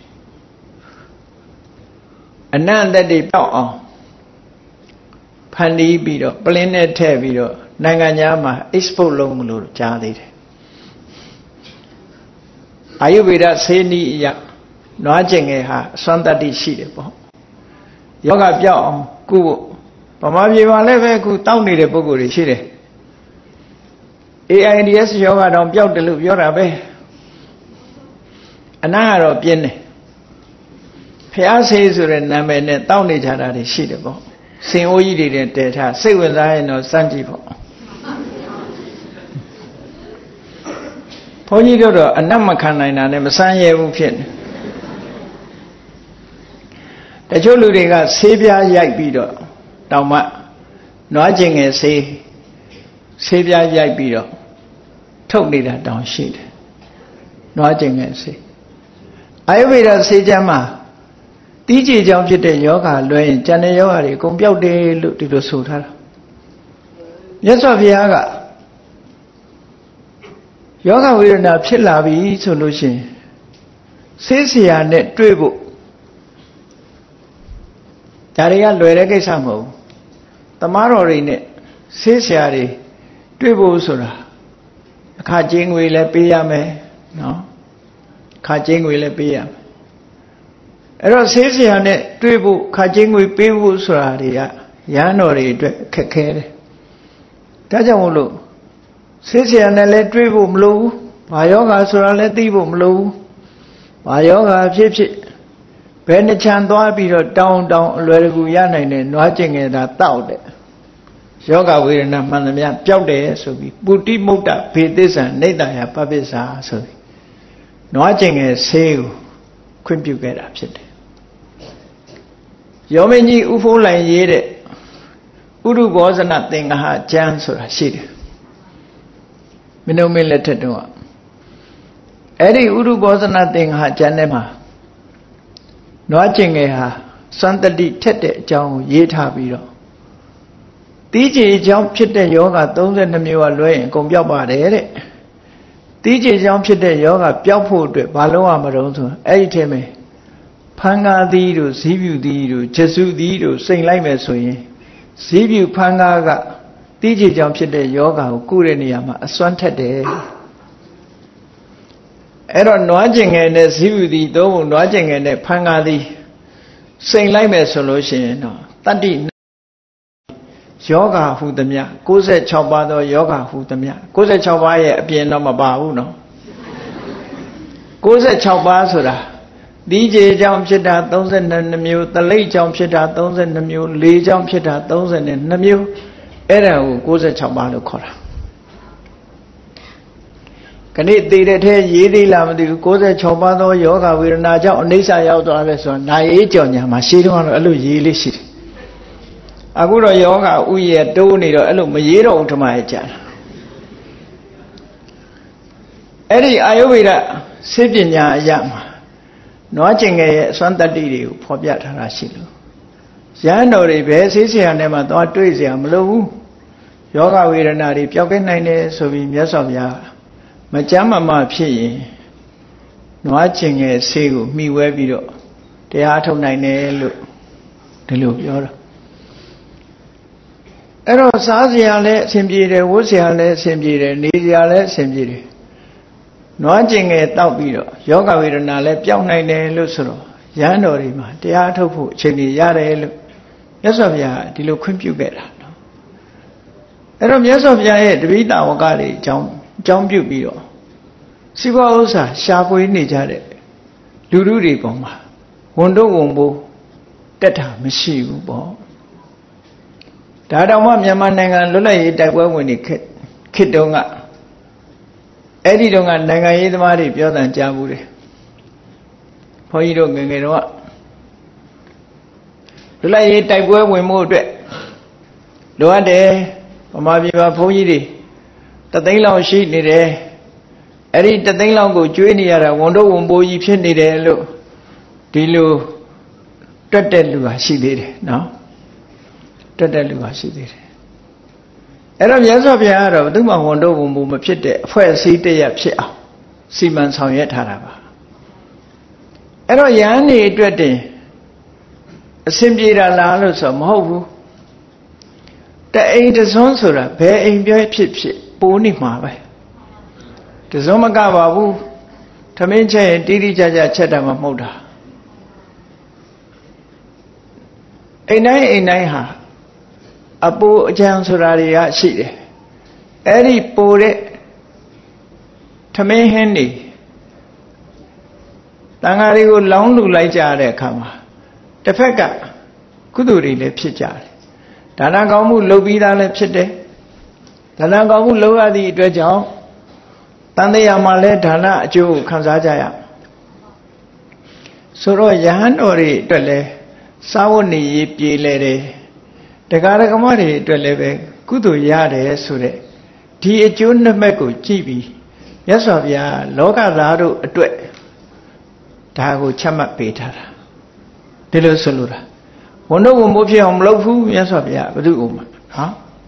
အနံ့သက်တွေပြောက်အောင်ဖန်တီးပြီးတော့ပလင်းနဲ့ထည့်ပြီးတော့နိုင်ငံခြားမှာ export လုပ်မလို့ကြားသေးတယ်အာယုဗေဒဆေးနည်းအရနွားကျင်ငယ်ဟာအစွမ်းတတ္တိရှိတယ်ပေါ့ယောဂပြောက်အောင်ကုဖို့ဗမာပြည်မှာလည်းပဲအခုတောက်နေတဲ့ပုဂ္ဂိုလ်တွေရှိတယ် AIDS ယောဂတောင်ပြောက်တယ်လို့ပြောတာပဲအနာကတော့ပြင်းတယ်ဖျားဆေးဆိုတဲ့နာမည်နဲ့တောက်နေကြတာတွေရှိတယ်ပေါ့စင်အိုးကြီးတွေတည်ထားစိတ်ဝင်စားရင်တော့စမ်းကြည့်ပေါ့ဘုန်းကြီးတို့တော့အနတ်မခံနိုင်တာနဲ့မစမ်းရဘူးဖြစ်နေတချို့လူတွေကဆေးပြားရိုက်ပြီးတော့တောင်မှနွားကျင်ငယ်ဆေးပြားရိုက်ပြီးတော့ထုတ်နေတာတောင်ရှိတယ်နွားကျင်ငယ်ဆေးအာယုဗေဒဆေးကျမ်းမှာတီးကြည်ကြောင့်ဖြစ်တဲ့ယောဂလွဲရင်ကျန်တဲ့ယောဂတွေအကုန်ပျောက်တယ်လို့ဒီလိုဆိုထားတာမြတ်စွာဘုရားကယောဂဝေဒနာဖြစ်လာပြီဆိုလို့ရှိရင်ဆေးဆရာနဲ့တွေ့ဖို့ဒါတွေကလွယ်တဲ့ကိစ္စမဟုတ်ဘူးတမားတော်တွေနဲ့ဆေးဆရာတွေတွေ့ဖို့ဆိုတာအခါကျင်းငွေလည်းပေးရမယ်နော်ခါကျင်းငွေလည်းပေးရမယ်အဲ့တော့ဆေးဆရာနဲ့တွေ့ဖို့ခါကျင်းငွေပေးဖို့ဆိုတာတွေကရဟန်းတော်တွေအတွက်ခက်ခဲတယ်ဒါကြောင့်မို့လို့ဆေးဆရာနဲ့လည်းတွေ့ဖို့မလိုဘူးဘာယောဂါဆိုတာလည်းသိဖို့မလိုဘူးဘာယောဂါဖြစ်ဖြစ်ဘယ်နှချမ်းသွားပြီးတော့တောင်းအလွယ်တကူရနိုင်တဲ့နွားကျင်ငယ်သာတောက်တဲ့ယောဂဝေဒနာမှန်သမျှပျောက်တယ်ဆိုပြီးပုတိမုဒ္ဒဘေသစ္ဆံနေတ္တယပပိစ္ဆာဆိုပြီးနွားကျင်ငယ်ဆေးကိုခွင့်ပြုခဲ့တာဖြစ်တယ်ယောမင်းကြီးဥဖိုးလိုင်ရေးတဲ့ဥရုဘောဇနသင်္ဃဟကျမ်းဆိုတာရှိတယ်မင်းတို့မင်းလက်ထက်တော့အဲ့ဒီဥရုဘောဇနသင်္ဃဟကျမ်းထဲမှာနွားကျင်ငယ်ဟာစွမ်းတတိထက်တဲ့အကြောင်းကိုရေးထားပြီးတော့တီးကြည်အကြောင်းဖြစ်တဲ့ယောဂ32မျိုးကလွဲရင်အကုန်ပျောက်ပါတယ်တဲ့တီးကြည်အကြောင်းဖြစ်တဲ့ယောဂပျောက်ဖို့အတွက်ဘာလို့ရမလို့ဆိုအဲ့ဒီထဲမှာဖန်ကားသီးတို့ဇီးပြူသီးတို့ဂျစုသီးတို့စိန်လိုက်မယ်ဆိုရင်ဇီးပြူဖန်ကားကတီးကြည်အကြောင်းဖြစ်တဲ့ယောဂကိုကုတဲ့နေရာမှာအစွမ်းထက်တယ်အဲ့တော့နွားကျင်ငယ်နဲ့ဇီးပြူသီးသုံးဖို့နွားကျင်ငယ်နဲ့ဖန်ကားသီးစိန်လိုက်မယ်ဆိုလို့ရှိရင်တော့တတ္တိယောဂဟုသမျှ96ပါးသောယောဂဟုသမျှ96ပါးရဲ့အပြင်တော့မပါဘူးနော်96ပါးဆိုတာဒီကြေကြောင့်ဖြစ်တာ32မျိုးတလိပ်ကြောင့်ဖြစ်တာ32မျိုးလေကြောင့်ဖြစ်တာ32မျိုးအဲ့ဒါကို96ပါးလို့ခေါ်တာခဏသေးတဲ့ထဲရေးသေးလားမသိဘူး96ပါးသောယောဂဝေဒနာကြောင့်အနိစ္စရောက်သွားတယ်ဆိုတာနာရေးကြော်ညာမှာရှင်းတော့အဲ့လိုရေးလေးရှိတယ်အခုတော့ယောဂဥယျာတိုးနေတော့အဲ့လိုမရေးတော့ဘူးဓမ္မရဲ့ကြာအဲ့ဒီအာယုဝေဒစေပညာအရာမှာနွားကျင်ငယ်ရဲ့အစွမ်းတတ္တိတွေကိုဖော်ပြထားတာရှိလို့ရဟန်းတော်တွေပဲဆေးဆရာနဲ့မှသွားတွေ့เสียမလိုဘူးယောဂဝေဒနာတွေပျောက်ကင်းနိုင်တယ်ဆိုပြီးမြတ်စွာဘုရားမကြမ်းမမဖြစ်ရင်နွားကျင်ငယ်ဆေးကိုမှီဝဲပြီးတော့တရားထုတ်နိုင်တယ်လို့ဒီလိုပြောတာအဲ့တော့စားစရာလည်းအဆင်ပြေတယ်ဝတ်စရာလည်းအဆင်ပြေတယ်နေစရာလည်းအဆင်ပြေတယ်နွားကျင်ငယ်တောက်ပြီးတော့ယောဂဝေဒနာလည်းပျောက်နိုင်တယ်လို့ဆိုတော့ရဟန်းတော်တွေမှာတရားထုတ်ဖို့အချိန်ကြီးရတယ်လို့မြတ်စွာဘုရားဒီလိုခွင့်ပြုခဲ့တာနော်အဲ့တော့မြတ်စွာဘုရားရဲ့တပိဋကဝကတွေအကြောင်းပြုပြီးတော့စိဘဥစ္စာရှာဖွေနေကြတဲ့လူထုတွေပေါ်မှာဝန်တို့ဝန်ပိုးတက်တာမရှိဘူးပေါ့ဒါတောင်မှမြန်မာနိုင်ငံလွတ်လပ်ရေးတိုက်ပွဲဝင်နေခေတ်တုန်းကအဲ့ဒီတုန်းကနိုင်ငံရေးသမားတွေပြောတန်ကြားဘူးတယ်ဘုန်းကြီးတို့ငယ်ငယ်တော့လွတ်လပ်ရေးတိုက်ပွဲဝင်မှုအတွက်လိုအပ်တယ်ဗမာပြည်မှာဘုန်းကြီးတွေတသိန်းလောက်ရှိနေတယ်အဲ့ဒီတသိန်းလောက်ကိုကျွေးနေရတာဝန်တို့ဝန်ပိုးကြီးဖြစ်နေတယ်လို့ဒီလိုတွက်တဲ့လူဟာရှိသေးတယ်နော်တွက်တဲ့လူဟာရှိသေးတယ်အဲ့တော့မြတ်စွာဘုရားကတော့ဘယ်သူမှဝန်တို့ဝန်ပိုးမဖြစ်တဲ့အဖွဲ့အစည်းတရက်ဖြစ်အောင်စီမံဆောင်ရွက်ထားတာပါအဲ့တော့ယဟန်နေအတွက်တင်အစင်ပြေတာလားလို့ဆိုမဟုတ်ဘူးတအိမ်တစွန်းဆိုတာဘယ်အိမ်ပြောဖြစ်ပိုးနေမှာပဲတစွန်းမကပါဘူးထမင်းချက်ရင်တိတိကျကျချက်တာမှမဟုတ်တာအိမ်တိုင်းဟာအပိုးအကျံဆိုတာတွေကရှိတယ်အဲ့ဒီပိုးတဲ့ထမင်းဟင်းနေတန်ဃာတွေကိုလောင်းလူလိုက်ကြတဲ့အခါမှာတစ်ဖက်ကကုသိုလ်တွေလည်းဖြစ်ကြတယ်ဒါနကောင်းမှုလုပ်ပြီးသားလည်းဖြစ်တယ်ဒါနကောင်းမှုလုပ်ရသည့်အတွက်ကြောင့်တန်တရားမှာလည်းဒါနအကျိုးကိုခံစားကြရဆိုတော့ယဟန်တော်တွေအတွက်လည်းစာဝတ်နေရေးပြေလဲတယ်တရားဓမ္မတွေအတွက်လည်းပဲကုသိုလ်ရတယ်ဆိုတဲ့ဒီအကျိုးနှစ်မဲ့ကိုကြည့်ပြီးမြတ်စွာဘုရားလောကသားတို့အတွက်ဒါကိုချမှတ်ပေးထားတာဒီလိုဆိုလိုတာဝန်တို့ဝန်မိုးဖြစ်အောင်မလုပ်ဘူးမြတ်စွာဘုရားဘယ်သူ့ကိုမှဟာ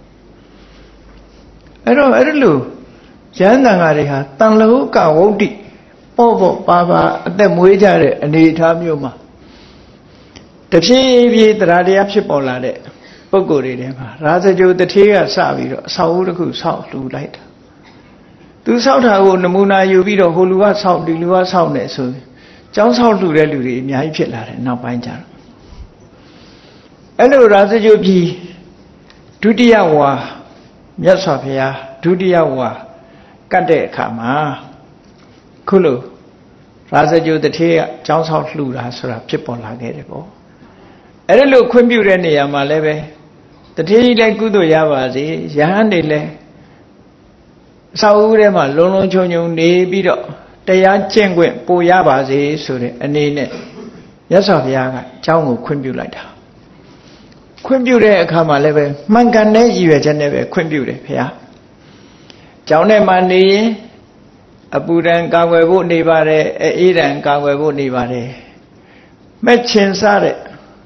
အဲ့တော့အဲ့လိုယဟန်တန်ဃာတွေဟာတန်လဟုကဝုဒ္ဓိပေါ့ပါအသက်မွေးကြတဲ့အနေအထားမျိုးမှာတဖြည်းဖြည်းတရားတရားဖြစ်ပေါ်လာတဲ့ပုဂ္ဂိုလ်တွေထဲမှာရာဇဂိုတထေးကစပြီးတော့အဆောက်အဦတစ်ခုဆောက်လှူလိုက်တာသူဆောက်တာကိုနမူနာယူပြီးတော့ဟိုလူကဆောက်ဒီလူကဆောက်နေဆိုကျောင်းဆောက်လှူတဲ့လူတွေအများကြီးဖြစ်လာတယ်နောက်ပိုင်းကျတော့အဲ့လိုရာဇဂိုပြည်ဒုတိယဝါမြတ်စွာဘုရားဒုတိယဝါကတ်တဲ့အခါမှာခုလိုရာဇဂိုတထေးကကျောင်းဆောက်လှူတာဆိုတာဖြစ်ပေါ်လာခဲ့တယ်ပေါ့အဲ့ဒါလို့ခွင့်ပြုတဲ့နေရာမှာလည်းပဲတထေးကြီးလည်းကုသိုလ်ရပါစေယဟန်တွေလည်းအစာအုပ်ထဲမှာလုံလုံချုံချုံနေပြီးတော့တရားကျင့်ခွင့်ပို့ရပါစေဆိုတဲ့အနေနဲ့မြတ်စွာဘုရားကကျောင်းကိုခွင့်ပြုလိုက်တာခွင့်ပြုတဲ့အခါမှာလည်းပဲမှန်ကန်တဲ့ရည်ရွယ်ချက်နဲ့ပဲခွင့်ပြုတယ်ဘုရားကျောင်းထဲမှာနေရင်အပူဒဏ်ကာကွယ်ဖို့နေပါတယ်အေးဒဏ်ကာကွယ်ဖို့နေပါတယ်မဲ့ချင်စားတဲ့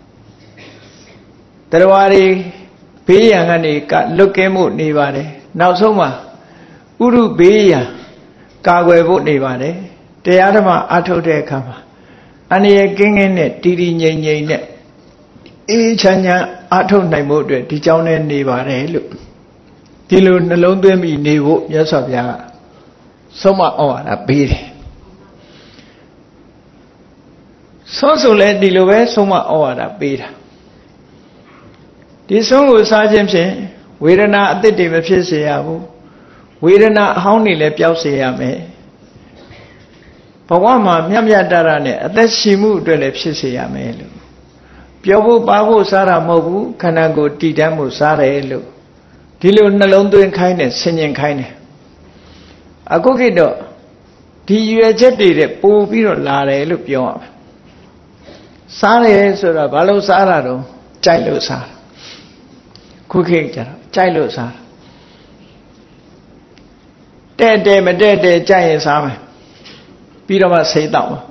တရားတွေဘေးရန်ကနေလွတ်ကင်းမှုနေပါတယ်နောက်ဆုံးမှာဥရုဘေးရန်ကာကွယ်ဖို့နေပါတယ်တရားဓမ္မအထုတ်တဲ့အခါမှာအန္တရာယ်ကင်းကင်းနဲ့တည်တည်ငြိမ်ငြိမ်နဲ့အေးချမ်းချမ်းအထုတ်နိုင်ဖို့အတွက်ဒီကြောင်းနဲ့နေပါတယ်လို့ဒီလိုနှလုံးသွင်းပြီးနေဖို့မြတ်စွာဘုရားကဆုံးမဩဝါဒပေးတယ်ဆိုလဲဒီလိုပဲဆုံးမဩဝါဒပေးတာဒီဆုံးကိုစားခြင်းဖြင့်ဝေဒနာအသစ်တွေမဖြစ်စေရဘူးဝေဒနာအဟောင်းတွေလည်းပျောက်စေရမယ်ဘဝမှာမြတ်မြတ်တရနဲ့အသက်ရှင်မှုအတွက်လည်းဖြစ်စေရမယ်လို့ပြောဖို့ပါဖို့စားတာမဟုတ်ဘူးခန္ဓာကိုယ်တည်တတ်မှုစားတယ်လို့ဒီလိုနှလုံးသွင်းခိုင်းတယ်ဆင်ញင်ခိုင်းတယ်အခုခေတ်တော့ဒီရွယ်ချက်တွေတဲ့ပို့ပြီးတော့လာတယ်လို့ပြောရမယ်စားတယ်ဆိုတော့ဘာလို့စားတာတော့ကြိုက်လို့စားတာခုခေတ်ကျတော့ကြိုက်လို့စားတဲ့မတဲ့ကြိုက်ရင်စားမယ်ပြီးတော့မှစိတ်တောက်မှာ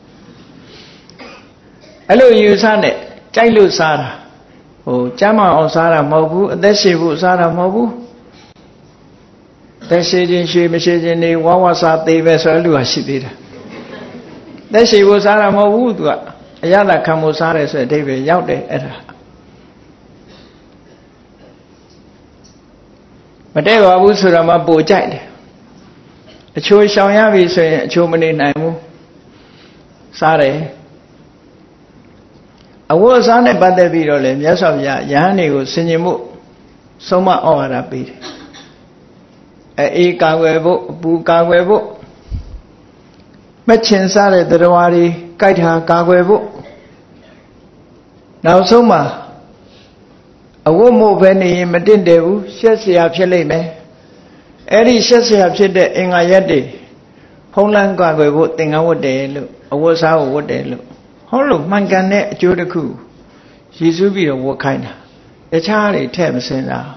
အဲ့လိုယူဆနဲ့ကြိုက်လို့စားတာကျမ်းမာအောင်စားတာမဟုတ်ဘူးအသက်ရှည်ဖို့စားတာမဟုတ်ဘူးသက်ရှည်ခြင်းရှည်မရှိခြင်းနေဝဝစားသေးပဲဆိုတဲ့လူဟာရှိသေးတယ်သက်ရှည်ဖို့စားတာမဟုတ်ဘူးသူကအရသာခံဖို့စားတယ်ဆိုတဲ့အဓိပ္ပာယ်ရောက်တယ်အဲ့ဒါမတည့်ပါဘူးဆိုတော့မှပိုကြိုက်တယ်အချိုးရှောင်ရပြီဆိုရင်အချိုးမနေနိုင်ဘူးစားတယ်အဝတ်အစားနဲ့ပတ်သက်ပြီးတော့လေမြတ်စွာဘုရားယဟန်တွေကိုဆင်ញင်မှုဆုံးမဩဝါဒပေးတယ်အေးကာကွယ်ဖို့အပူကာကွယ်ဖို့မချင်စားတဲ့တရားတွေကြိုက်တာကာကွယ်ဖို့နောက်ဆုံးမှာအဝတ်မို့ပဲနေရင်မတင့်တယ်ဘူးရှက်เสียဖြစ်လိမ့်မယ်အဲ့ဒီရှက်เสียဖြစ်တဲ့အင်္ဂါရက်တွေဖုံးလန်းကာကွယ်ဖို့သင်္ကန်းဝတ်တယ်လို့အဝတ်စားကိုဝတ်တယ်လို့ဟုတ်လို့မှန်ကန်တဲ့အကျိုးတစ်ခုရည်စူးပြီးတော့ဝတ်ခိုင်းတာတခြားတွေထည့်မစင်တာ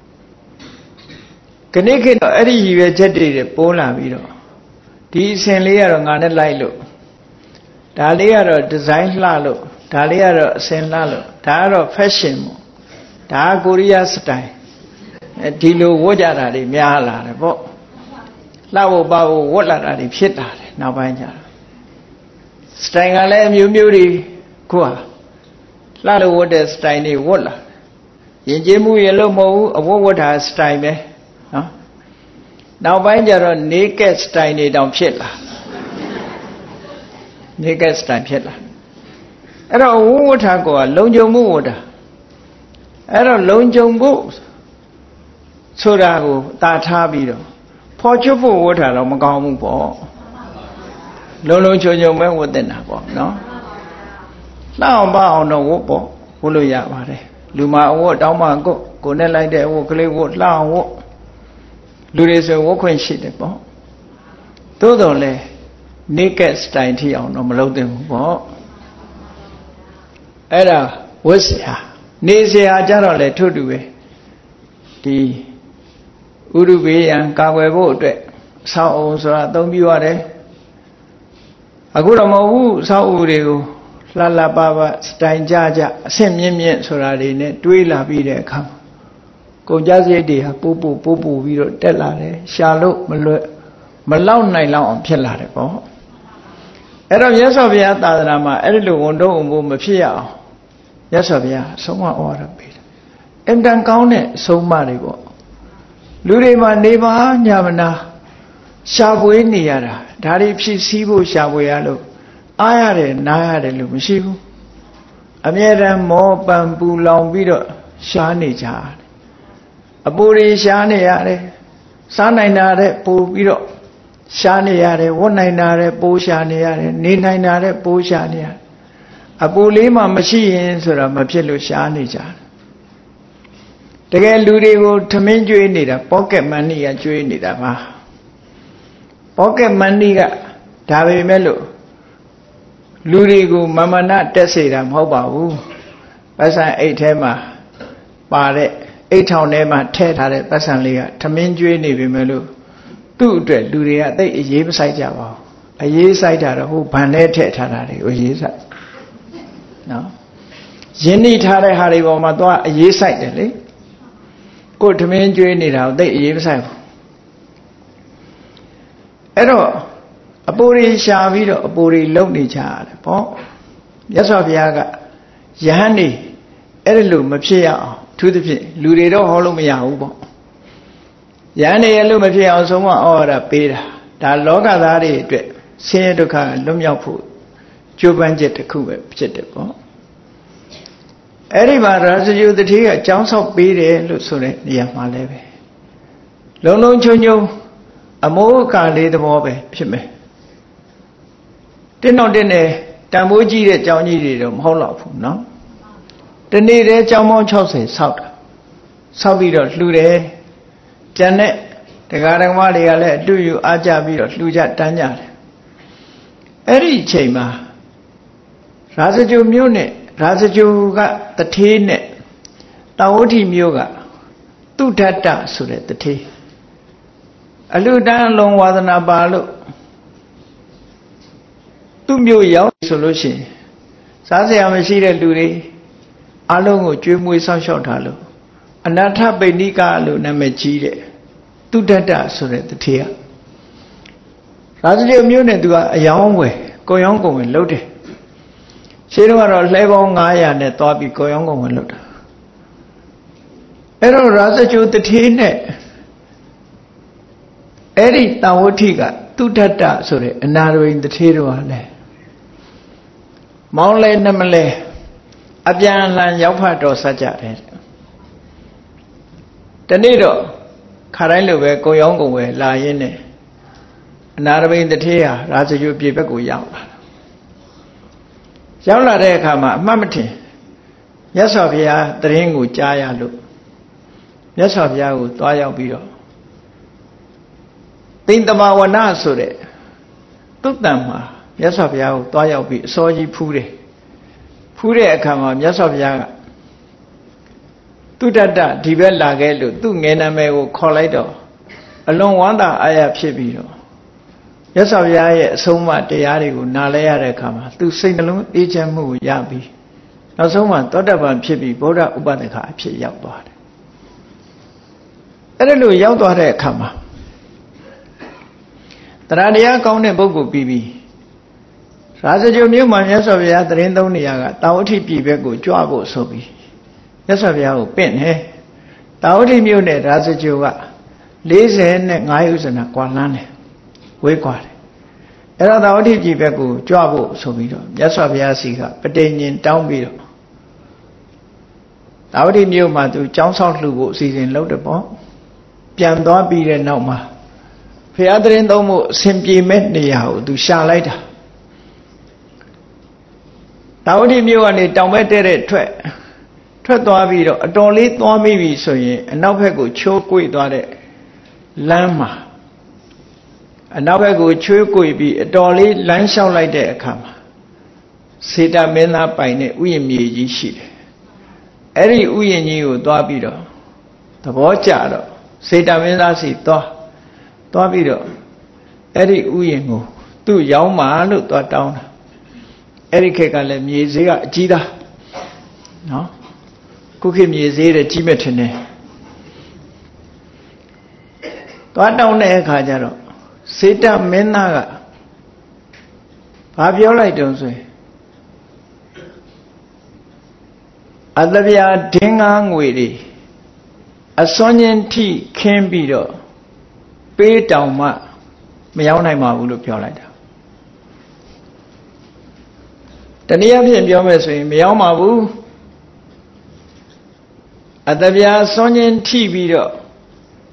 ခဏခေတ်တော့အဲ့ဒီရည်ရွယ်ချက်တွေပိုးလာပြီးတော့ဒီအစဉ်လေးကတော့ငါနဲ့လိုက်လို့ဒါလေးကတော့ဒီဇိုင်းလှလို့ဒါလေးကတော့အစဉ်လှလို့ဒါကတော့ fashion ပေါ့ဒါကကိုရီးယားစတိုင်ဒီလိုဝတ်ကြတာတွေများလာတယ်ပေါ့လှဖို့ပါဖို့ဝတ်လာတာတွေဖြစ်လာတယ်နောက်ပိုင်းကျတော့စတိုင်ကလည်းအမျိုးမျိုးတွေခုဟာလှလို့ဝတ်တဲ့စတိုင်တွေဝတ်လာရင်ကျေးမှုရလို့မဟုတ်ဘူးအဝတ်ဝတ်တာစတိုင်ပဲနော်နောက်ပိုင်းကျတော့ naked style တွေတောင်ဖြစ်လာ naked style ဖြစ်လာအဲ့တော့ဝဝထကောလုံခြုံမှုဝတာအဲ့တော့လုံခြုံဖို့ဆိုတာကိုတာထားပြီးတော့ဖော်ချွတ်ဖို့ဝတာတော့မကောင်းဘူးပေါ့လုံလုံချုံချုံပဲဝတ်တင်တာပေါ့နော်လှအောင်ပါအောင်တော့ဝတ်ပေါ့ဝတ်လို့ရပါတယ်လူမအဝတ်တောင်းမှကိုနဲ့လိုက်တဲ့အဝတ်ကလေးဝတ်လှအောင်ဝတ်လူတွေဆိုဝတ်ခွင့်ရှိတယ်ပေါ့သို့တော်လဲ naked style ထိအောင်တော့မလုပ်သင့်ဘူးပေါ့အဲ့ဒါဝတ်เสียနေเสียကြတော့လေထို့တူပဲဒီဥရုဘေးရန်ကာကွယ်ဖို့အတွက်ဆောက်အောင်ဆိုတာအသုံးပြုရတယ်အခုတော့မဟုတ်ဘူးဆောက်ဦးတွေကိုလှလှပပစတိုင်ကြအဆင့်မြင့်မြင့်ဆိုတာတွေနဲ့တွေးလာပြီးတဲ့အခါကုန်ကြစရိတ်တွေဟာပို့ပြီးတော့တက်လာတယ်ရှာလို့မလောက်နိုင်လောက်အောင်ဖြစ်လာတယ်ပေါ့အဲ့တော့မြတ်စွာဘုရားသာသနာမှာအဲ့ဒီလိုဝန်တော့ဝန်ဖို့မဖြစ်ရအောင်မြတ်စွာဘုရားဆုံးမဩဝါဒပေးတယ်အင်တန်ကောင်းတဲ့ဆုံးမတွေပေါ့လူတွေမှာနေပါညာမနာရှာဖွေနေရတာဒါတွေဖြစ်စည်းဖို့ရှာဖွေရလို့အားရတယ်နားရတယ်လို့မရှိဘူးအမြဲတမ်းမောပန်ပူလောင်ပြီးတော့ရှားနေကြတယ်အပူတွေရှားနေရတယ်စားနိုင်တာတဲ့ပူပြီးတော့ရှားနေရတယ်ဝတ်နိုင်တာတဲ့ပိုးရှာနေရတယ်နေနိုင်တာတဲ့ပိုးရှာနေရတယ်အပူလေးမှမရှိရင်ဆိုတာမဖြစ်လို့ရှားနေကြတယ်တကယ်လူတွေကိုထမင်းကျွေးနေတာ pocket money ကကျွေးနေတာပါ pocket money ကဒါပေမဲ့လို့လူတွေကိုမမနာတက်စေတာမဟုတ်ပါဘူးပတ်စံအိတ်ထဲမှာပါတဲ့အိတ်ထောင်ထဲမှာထည့်ထားတဲ့ပတ်စံလေးကထမင်းကျွေးနေပြီမဲ့လို့သူ့အတွက်လူတွေကသိအရေးမဆိုင်ကြပါဘူးအရေးဆိုင်တာတော့ဟိုဗန်ထဲထည့်ထားတာတွေအရေးဆိုင်နော်ရင်းနှီးထားတဲ့ဟာတွေပေါ်မှာသွားအရေးဆိုင်တယ်လေကိုထမင်းကျွေးနေတာကိုသိအရေးမဆိုင်ဘူးအဲ့တော့အပူတွေရှာပြီးတော့အပူတွေလုံနေကြရတယ်ပေါ့မြတ်စွာဘုရားကယဟန်နေအဲ့ဒီလိုမဖြစ်ရအောင်သူသဖြင့်လူတွေတော့ဟောလို့မရဘူးပေါ့ယဟန်နေရဲ့လို့မဖြစ်အောင်ဆုံးမဩဝါဒပေးတာဒါလောကသားတွေအတွက်ဆင်းရဲဒုက္ခလွတ်မြောက်ဖို့ကြိုးပမ်းချက်တစ်ခုပဲဖြစ်တယ်ပေါ့အဲ့ဒီမှာရာဇဂုတတိကအကြောင်းဆောက်ပေးတယ်လို့ဆိုတဲ့နေရာမှာလည်းပဲလုံလုံချုံချုံအမိုးအကာလေးသဘောပဲဖြစ်မယ်တင်းတော့တင်းနဲ့တန်ဖိုးကြီးတဲ့ကျောင်းကြီးတွေတော့မဟုတ်တော့ဘူးเนาะတနေ့တည်းကျောင်းပေါင်း60ဆောက်တာဆောက်ပြီးတော့လှူတယ်ကျန်တဲ့တရားဓမ္မတွေကလည်းအတူယူအားကြပြီးတော့လှူကြတန်းကြတယ်အဲ့ဒီအချိန်မှာရာဇဂုမြို့နဲ့ရာဇဂုကတထေးနဲ့တာဝတိမြို့ကတုဒ္ဒတဆိုတဲ့တထေးအလူတန်းလုံးဝါဒနာပါလို့သူ့မြို့ရောက်ဆိုလို့ရှိရင်စားစရာမရှိတဲ့လူတွေအလုံးကိုကျွေးမွေးစောင့်ရှောက်ထားလို့အနာထပိဏိကလို့နာမည်ကြီးတဲ့တုဒ္ဒတဆိုတဲ့တထေးကရာဇဂုမြို့နဲ့သူကအယောင်းဝယ်ကိုရောင်းကုန်ဝင်လုပ်တယ်ရှင်းတော့လှဲပေါင်း900နဲ့သွားပြီးကိုရောင်းကုန်ဝင်လုပ်တာအဲ့တော့ရာဇဂုတထေးနဲ့အဲ့ဒီတာဝတိကတုဒ္ဒတဆိုတဲ့အနာရဝိန်တထေးတော်ကလည်းမောင်းလဲနှမလဲအပြန်အလှန်ရောက်ဖတ်တော်ဆက်ကြတယ်တနေ့တော့ခါတိုင်းလိုပဲကိုရောင်းကုန်ပဲလာရင်းနဲ့အနာရဝိန်တထေးဟာရာဇဂုပြေဘက်ကိုရောက်လာတဲ့အခါမှာအမှတ်မထင်မြတ်စွာဘုရားတရင်ကိုကြားရလို့မြတ်စွာဘုရားကိုတွားရောက်ပြီးတော့သိမ္မာဝနဆိုတဲ့တုတ်တံမှာမြတ်စွာဘုရားကိုတွားရောက်ပြီးအစောကြီးဖူးတယ်ဖူးတဲ့အခါမှာမြတ်စွာဘုရားကတုဒ္ဒတဒီဘက်လာခဲ့လို့သူ့ငယ်နာမည်ကိုခေါ်လိုက်တော့အလွန်ဝမ်းသာအားရဖြစ်ပြီးတော့မြတ်စွာဘုရားရဲ့အဆုံးအမတရားတွေကိုနားလဲရတဲ့အခါမှာသူစိတ်နှလုံးအေးချမ်းမှုကိုရပြီးနောက်ဆုံးမှာသောတပန်ဖြစ်ပြီးဗုဒ္ဓဥပဒကအဖြစ်ရောက်သွားတယ်အဲ့ဒါလိုရောက်သွားတဲ့အခါမှာတရားတရားကောင်းတဲ့ပုဂ္ဂိုလ်ပြီးပြီရာဇဂုမြို့မှာမြတ်စွာဘုရားတရင်သုံးနေရကတာဝတိပြည်ဘက်ကိုကြွဖို့ဆိုပြီးမြတ်စွာဘုရားကိုပင့်တယ်တာဝတိမြို့နဲ့ရာဇဂုက45ဥဇနာကွာလန်းတယ်ဝေးကွာတယ်အဲ့တော့တာဝတိပြည်ဘက်ကိုကြွဖို့ဆိုပြီးတော့မြတ်စွာဘုရားစီကပဋိညာဉ်တောင်းပြီးတော့တာဝတိမြို့မှာသူကျောင်းဆောက်လှူဖို့အစီအစဉ်လုပ်တယ်ပေါ့ပြန်သွားပြီးတဲ့နောက်မှာဘုရားတရင်သုံးဖို့အစဉ်ပြေမဲ့နေရာကိုသူရှာလိုက်တာတာဝတိမြို့ကနေတောင်ဘက်တဲ့ထွက်သွားပြီးတော့အတော်လေးသွားမိပြီဆိုရင်အနောက်ဘက်ကိုချိုးကွေ့သွားတဲ့လမ်းမှာအနောက်ဘက်ကိုချွေးကွေပြီးအတော်လေးလမ်းလျှောက်လိုက်တဲ့အခါမှာစေတမင်းသားပိုင်တဲ့ဥယျာဉ်မြေကြီးရှိတယ်အဲ့ဒီဥယျာဉ်ကြီးကိုသွားပြီးတော့သဘောကျတော့စေတမင်းသားစီသွားပြီးတော့အဲ့ဒီဥယျာဉ်ကိုသူ့ရောင်းပါလို့သွားတောင်းတာအဲ့ဒီခေတ်ကလည်းမြေဈေးကအကြီးသားနော်ခုခေတ်မြေဈေးတဲ့ကြီးမဲ့ထင်တယ်သွားတောင်းတဲ့အခါကျတော့စေတမင်းသားကဘာပြောလိုက်တုံးဆိုရင်အတဗျာဒင်းငါးငွေတွေအစွန်းချင်းထိခင်းပြီးတော့ပေးတောင်မှမရောက်နိုင်ပါဘူးလို့ပြောလိုက်တာတနည်းအားဖြင့်ပြောမယ်ဆိုရင်မရောက်ပါဘူးအတဗျာစွန်းချင်းထိပြီးတော့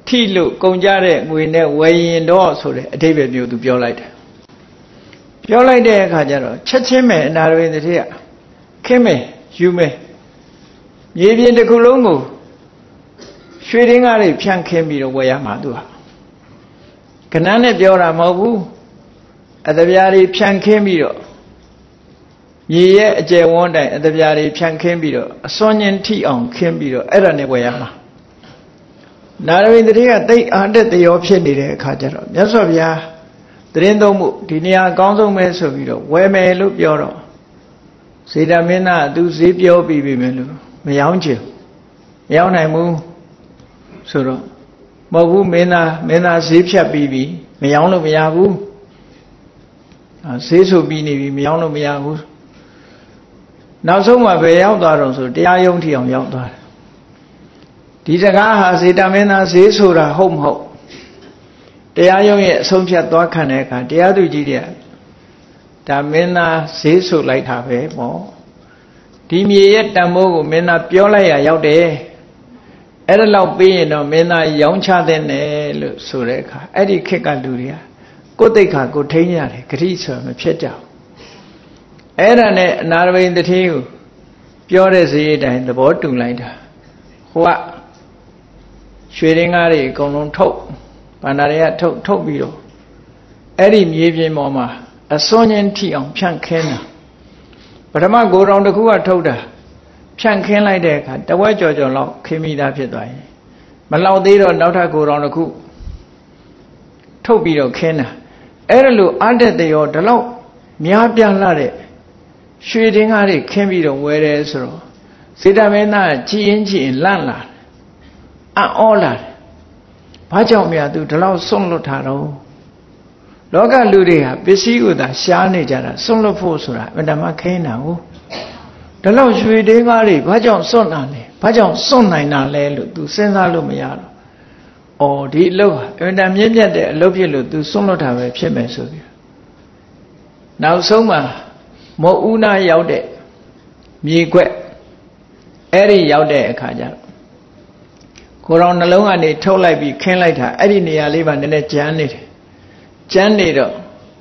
ထိလို့ကုန်ကြတဲ့ငွေနဲ့ဝယ်ရင်တော့ဆိုတဲ့အဓိပ္ပာယ်မျိုးသူပြောလိုက်တယ်ပြောလိုက်တဲ့အခါကျတော့ချက်ချင်းပဲအနာရဝိတ္တိကခင်းမယ်ယူမယ်မြေပြင်တစ်ခုလုံးကိုရွှေရင်းကားတွေဖြန့်ခင်းပြီးတော့ဝယ်ရမှာသူဟာကဏ္ဍနဲ့ပြောတာမဟုတ်ဘူးအတပြားတွေဖြန့်ခင်းပြီးတော့မြေရဲ့အကျယ်ဝန်းတိုင်အတပြားတွေဖြန့်ခင်းပြီးတော့အစွန်းချင်းထိအောင်ခင်းပြီးတော့အဲ့ဒါနဲ့ဝယ်ရမှာနာရဝိတ္တိကတိတ်အားတက်တရောဖြစ်နေတဲ့အခါကျတော့မြတ်စွာဘုရားသတင်းသုံးမှုဒီနေရာအကောင်းဆုံးပဲဆိုပြီးတော့ဝယ်မယ်လို့ပြောတော့ဇေတမင်းသားသူဈေးပြောပြီးပြီမယ်လို့မရောင်းချင်မရောင်းနိုင်ဘူးဆိုတော့မဟုတ်ဘူးမင်းသားဈေးဖြတ်ပြီးပြီမရောင်းလို့မရဘူးဈေးဆိုပြီးနေပြီမရောင်းလို့မရဘူးနောက်ဆုံးမှပဲရောက်သွားတော့ဆိုတရားရုံးထီအောင်ရောက်သွားတယ်ဒီစကားဟာဇေတမင်းသားဈေးဆိုတာဟုတ်မဟုတ်တရားရုံးရဲ့အဆုံးဖြတ်သွားခံတဲ့အခါတရားသူကြီးတွေကဒါမင်းသားဈေးဆိုလိုက်တာပဲပေါ့ဒီမြေရဲ့တန်ဖိုးကိုမင်းသားပြောလိုက်ရရောက်တယ်အဲ့ဒါလောက်ပြီးရင်တော့မင်းသားရောင်းချတဲ့နဲ့လို့ဆိုတဲ့အခါအဲ့ဒီခေတ်ကလူတွေကကိုယ်တိတ်ခါကိုထိန်းရတယ်ဂတိဆိုမဖြစ်ကြဘူးအဲ့ဒါနဲ့အနာရဝိတ္တိကိုပြောတဲ့ဈေးအတိုင်းသဘောတူလိုက်တာဟိုကရွှေရင်းကားတွေအကုန်လုံးထုတ်ဗန္ဒာတွေကထုတ်ပြီးတော့အဲ့ဒီမြေပြင်ပေါ်မှာအစွန်းချင်းထိအောင်ဖြန့်ခင်းတာပထမကိုယ်တော်တစ်ခုကထုတ်တာဖြန့်ခင်းလိုက်တဲ့အခါတဝက်ကျော်လောက်ခင်းမိသားဖြစ်သွားရင်မလောက်သေးတော့နောက်ထပ်ကိုယ်တော်တစ်ခုထုတ်ပြီးတော့ခင်းတာအဲ့ဒါလို့အတက်တရောဒီလောက်များပြားလာတဲ့ရွှေတင်းကားတွေခင်းပြီးတော့ဝယ်တယ်ဆိုတော့စေတမင်းသားကြည်ရင်လန့်လာအံ့ဩလာတယ်ဘာကြောင့်များသူဒီလောက်စွန့်လွတ်တာတော့လောကလူတွေဟာပစ္စည်းကိုသာရှားနေကြတာစွန့်လွတ်ဖို့ဆိုတာအမှန်တမ်းခင်းတာကိုဒီလောက်ရွှေတင်းကားတွေဘာကြောင့်စွန့်တာလဲဘာကြောင့်စွန့်နိုင်တာလဲလို့သူစဉ်းစားလို့မရတော့အော်ဒီအလုပ်ဟာအမှန်တမ်းမြင့်မြတ်တဲ့အလုပ်ဖြစ်လို့သူစွန့်လွတ်တာပဲဖြစ်မယ်ဆိုပြီးနောက်ဆုံးမှာမောဥနာရောက်တဲ့မြေခွက်အဲ့ဒီရောက်တဲ့အခါကျတော့ကိုယ်တော်နှလုံးကနေထုတ်လိုက်ပြီးခင်းလိုက်တာအဲ့ဒီနေရာလေးမှာနည်းနည်းကျန်းနေတယ်ကျန်းနေတော့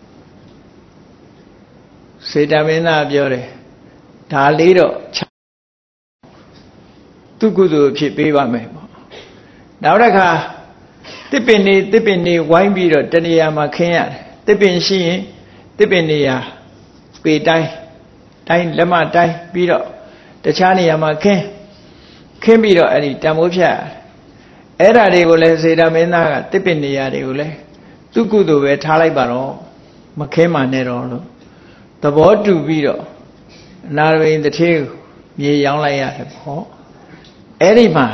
စေတမင်းသားပြောတယ်ဒါလေးတော့သူကုသိုလ်ဖြစ်ပေးပါမယ်ပေါ့နောက်တစ်ခါတစ်ပင်နေဝိုင်းပြီးတော့တနေရာမှာခင်းရတယ်တစ်ပင်ရှိရင်တစ်ပင်နေရာပေတိုင်းလက်မတိုင်းပြီးတော့တခြားနေရာမှာခင်းပြီးတော့အဲ့ဒီတံမိုးဖြတ်အဲ့ဓာတွေကိုလည်းစေတမင်းသားကတစ်ပင်နေရာတွေကိုလည်းသူကုသိုလ်ပဲထားလိုက်ပါတော့မခင်းမှနဲ့တော့လို့သဘောတူပြီးတော့အနာရဝိတ္တိကိုမြေရောင်းလိုက်ရတယ်ပေါ့အဲ့ဒီမှာ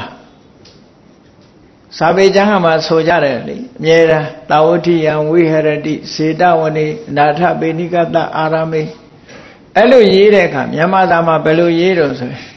စာပေကျမ်းမှာဆိုကြတယ်လေအမြဲတမ်းတာဝတိယံဝိဟရတိစေတဝနေအနာထပေနိကတအာရမေအဲ့လိုရေးတဲ့အခါမြန်မာသာမှာဘယ်လိုရေးတော့ဆိုရင်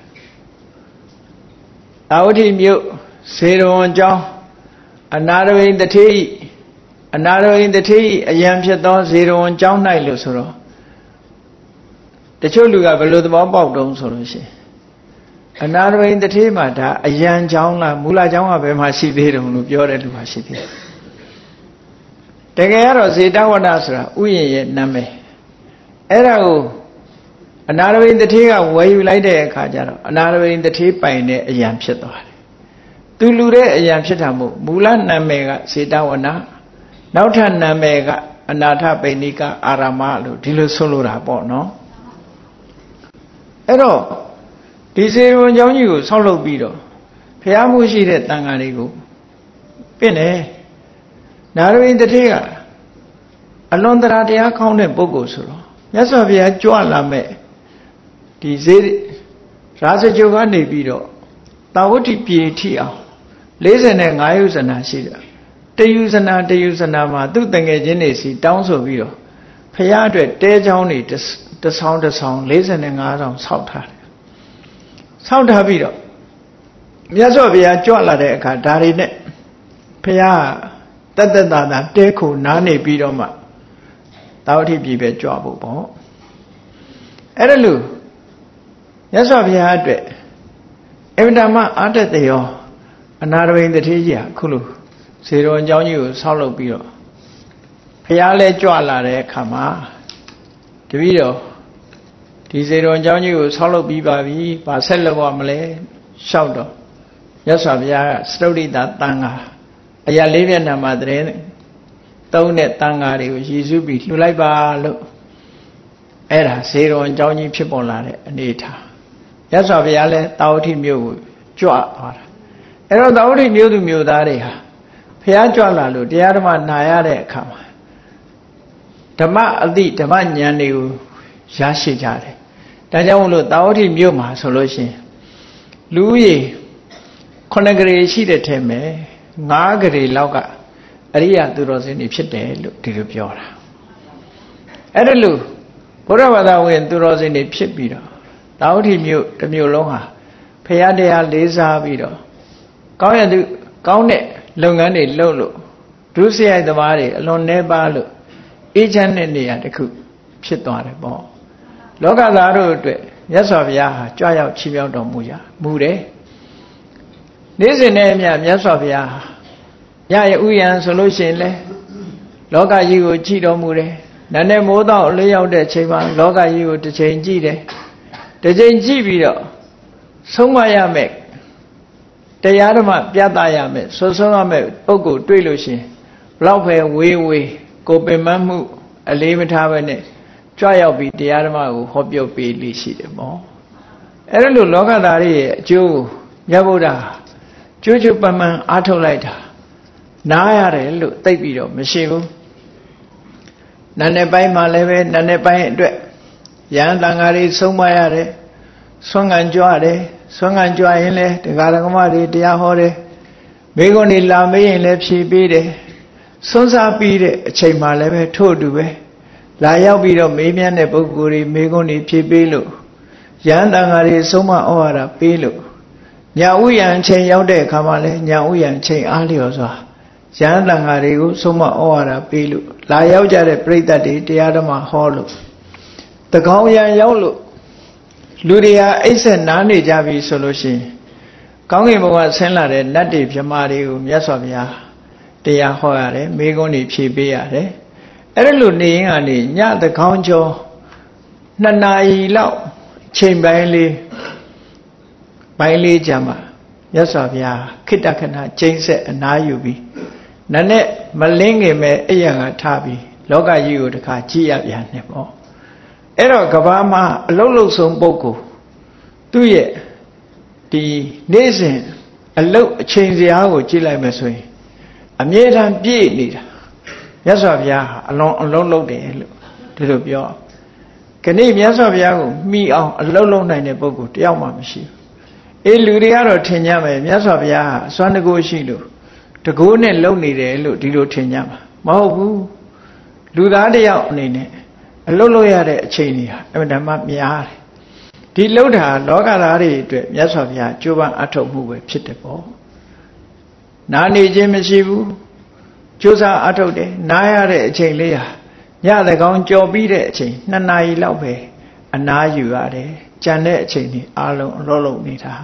တာဝတိမြို့ဇေရဝံကျောင်းအနာရဝိတ္တိအယံဖြစ်သောဇေရဝံကျောင်း၌လို့ဆိုတော့တချို့လူကဘယ်လိုသဘောပေါက်တုံးဆိုလို့ရှိရင်အနာရဝိတ္တိမှာဒါအယံကျောင်းလားမူလကျောင်းကဘယ်မှာရှိသေးတုံးလို့ပြောတဲ့လူပါရှိသေးတယ်တကယ်ကတော့ဇေတဝနဆိုတာဥယျာဉ်ရဲ့နာမည်အဲ့ဒါကိုအနာရဝိတ္တိကဝယ်ယူလိုက်တဲ့အခါကျတော့အနာရဝိတ္တိပိုင်တဲ့အယံဖြစ်သွားတယ်သူလူတဲ့အယံဖြစ်တာမို့မူလနာမည်ကဇေတဝနနောက်ထပ်နာမည်ကအနာထပိဏိကအာရမလို့ဒီလိုဆိုလိုတာပေါ့နော်အဲ့တော့ဒီဇေရဝံကျောင်းကြီးကိုဆောက်လုပ်ပြီးတော့ဘုရားမှုရှိတဲ့တန်ဃာတွေကိုပြင့်တယ်နာရဝိတ္တိကအလွန်တရာတရားကောင်းတဲ့ပုဂ္ဂိုလ်ဆိုတော့မြတ်စွာဘုရားကြွလာမဲ့ဒီရာဇကြိုကနေပြီးတော့တာဝတိပြေထိအောင်45ယူဇနာရှိတယ်တယူဇနာမှာသူ့တငယ်ချင်းတွေစီတောင်းဆိုပြီးတော့ဘုရားအတွက်တဲချောင်းတွေတစ်ဆောင်45ဆောင်ဆောက်ထားတယ်ဆောက်ထားပြီးတော့မြတ်စွာဘုရားကြွလာတဲ့အခါဒါတွေနဲ့ဘုရားတသက်သာတဲခုနားနေပြီးတော့မှတာဝတိပြည်ပဲကြွဖို့ပေါ့အဲ့ဒါလို့မြတ်စွာဘုရားအတွက်အင်မတန်မှအားတက်တဲ့ရောအနာတပိန်တတိကြီးအခုလိုဇေတော်အကြောင်းကြီးကိုဆောက်လုပ်ပြီးတော့ဘုရားလဲကြွလာတဲ့အခါမှာတပည့်တော်ဒီဇေတော်အကြောင်းကြီးကိုဆောက်လုပ်ပြီးပါပြီ။ဘာဆက်လုပ်ရမလဲလျှောက်တော့မြတ်စွာဘုရားကစတုဒ္ဓိတာတန်ဃာအရာ၄မျက်နှာမှာတည်းသုံးတဲ့တန်ဃာတွေကိုရည်စူးပြီးလှူလိုက်ပါလို့အဲ့ဒါဇေတော်အကြောင်းကြီးဖြစ်ပေါ်လာတဲ့အနေထားမြတ်စွာဘုရားလည်းတာဝတိမြို့ကိုကြွသွားတာအဲ့တော့တာဝတိမြို့သူမြို့သားတွေဟာဘုရားကြွလာလို့တရားဓမ္မနာရတဲ့အခါမှာဓမ္မအသိဓမ္မဉာဏ်တွေကိုရရှိကြတယ်ဒါကြောင့်မို့လို့တာဝတိမြို့မှာဆိုလို့ရှိရင်လူဦးရေ9 ဂရေရှိတဲ့ထဲမှာ9 ဂရေလောက်ကအရိယသူတော်စင်တွေဖြစ်တယ်လို့ဒီလိုပြောတာအဲ့ဒါလို့ဘုရားဘာသာဝင်သူတော်စင်တွေဖြစ်ပြီးတော့တာဝတိမြို့တစ်မြို့လုံးဟာဖရာတရားလေးစားပြီးတော့ကောင်းတဲ့လုပ်ငန်းတွေလုပ်လို့ဒုစရိုက်သမားတွေအလွန်နှဲပါလို့အေးချမ်းတဲ့နေရာတစ်ခုဖြစ်သွားတယ်ပေါ့လောကသားတို့အတွက်မြတ်စွာဘုရားဟာကြွရောက်ချီးမြှောက်တော်မူတယ်နေ့စဉ်နဲ့အမျှမြတ်စွာဘုရားညရဥယျာဉ်ဆိုလို့ရှိရင်လေလောကကြီးကိုကြည်တော်မူတယ်နန်းနဲ့မိုးတော့လေးရောက်တဲ့ချိန်မှာလောကကြီးကိုတစ်ချိန်ကြည့်တယ်တစ်ချိန်ကြည့်ပြီးတော့ဆုံးမရမယ်တရားဓမ္မပြသရမယ်ဆွဆုံးရမယ်ပုဂ္ဂိုလ်တွေ့လို့ရှိရင်ဘလောက်ပဲဝေးကိုပင်မမှုအလေးမထားပဲနဲ့ကြွရောက်ပြီးတရားဓမ္မကိုဟောပြောပေးလိရှိတယ်ပေါ့အဲ့ဒါလို့လောကသားတွေရဲ့အကျိုးမြတ်ဗုဒ္ဓကျိုးပမှန်အားထုတ်လိုက်တာနားရတယ်လို့သိပြီးတော့မရှိဘူးနာနဲ့ပိုင်းမှာလည်းပဲနာနဲ့ပိုင်းအတွက်ယဟန်တန်ဃာတွေဆုံးမရတယ်ဆွမ်းခံကြွရတယ်ဆွမ်းခံကြွရင်လည်းတရားဓမ္မတွေတရားဟောတယ်မိဂုဏ်တွေလာမေးရင်လည်းဖြေပေးတယ်ဆွမ်းစားပြီးတဲ့အချိန်မှလည်းပဲထို့အတူပဲလာရောက်ပြီးတော့မေးမြန်းတဲ့ပုဂ္ဂိုလ်တွေမိဂုဏ်တွေဖြေပေးလို့ယဟန်တန်ဃာတွေဆုံးမဩဝါဒပေးလို့ညာဥယျာဉ်ချိန်ရောက်တဲ့အခါမှာလည်းညာဥယျာဉ်ချိန်အားလျော်စွာယဟန်တန်ဃာတွေကိုဆုံးမဩဝါဒပေးလို့လာရောက်ကြတဲ့ပရိသတ်တွေတရားဓမ္မဟောလို့တကောင်းရန်ရောက်လို့လူတွေဟာအိပ်ဆက်နားနေကြပြီဆိုလို့ရှိရင်ကောင်းကင်ဘုံကဆင်းလာတဲ့နတ်တွေမြမာတွေကိုမြတ်စွာဘုရားတရားဟောရတယ်မိဂုဏ်တွေဖြေပေးရတယ်အဲ့ဒါလို့နေရင်ကနေညတကောင်းကျော်2 နာရီလောက်ချိန်ပိုင်းလေးကြာမှမြတ်စွာဘုရားခိတ္တခဏကျိန်းဆက်အနားယူပြီးနတ်နဲ့မလင်းခင်ပဲအိယာကထားပြီးလောကကြီးကိုတခါကြည့်ရပြန်တယ်ပေါ့အဲ့တော့ကဘာမှာအလုံးလုံးဆုံးပုဂ္ဂိုလ်သူ့ရဲ့ဒီနေ့စဉ်အလုံးအချိန်စရာကိုကြည့်လိုက်မယ်ဆိုရင်အမြဲတမ်းပြည့်နေတာမြတ်စွာဘုရားဟာအလုံးလုံးတယ်လို့ဒီလိုပြောခဏမြတ်စွာဘုရားကိုမှီအောင်အလုံးလုံးနိုင်တဲ့ပုဂ္ဂိုလ်တယောက်မှမရှိဘူးအေးလူတွေကတော့ထင်ကြမယ်မြတ်စွာဘုရားဟာအစွမ်းတကူရှိလို့တကူနဲ့လုံနေတယ်လို့ဒီလိုထင်ကြမှာမဟုတ်ဘူးလူသားတယောက်အနေနဲ့အလုံးလုံးရတဲ့အချိန်ကြီးဟာအမှန်တမ်းများတယ်ဒီလှုပ်တာလောကသားတွေအတွက်မြတ်စွာဘုရားကြိုးပမ်းအထောက်မှုပဲဖြစ်တယ်ပေါ့နားနေခြင်းမရှိဘူးကြိုးစားအထောက်တယ်နားရတဲ့အချိန်လေးဟာညသကောင်းကြော်ပြီးတဲ့အချိန်2 နာရီလောက်ပဲအနားယူရတယ်ကြံတဲ့အချိန်ကြီးအားလုံးအလုံးလုံးနေတာ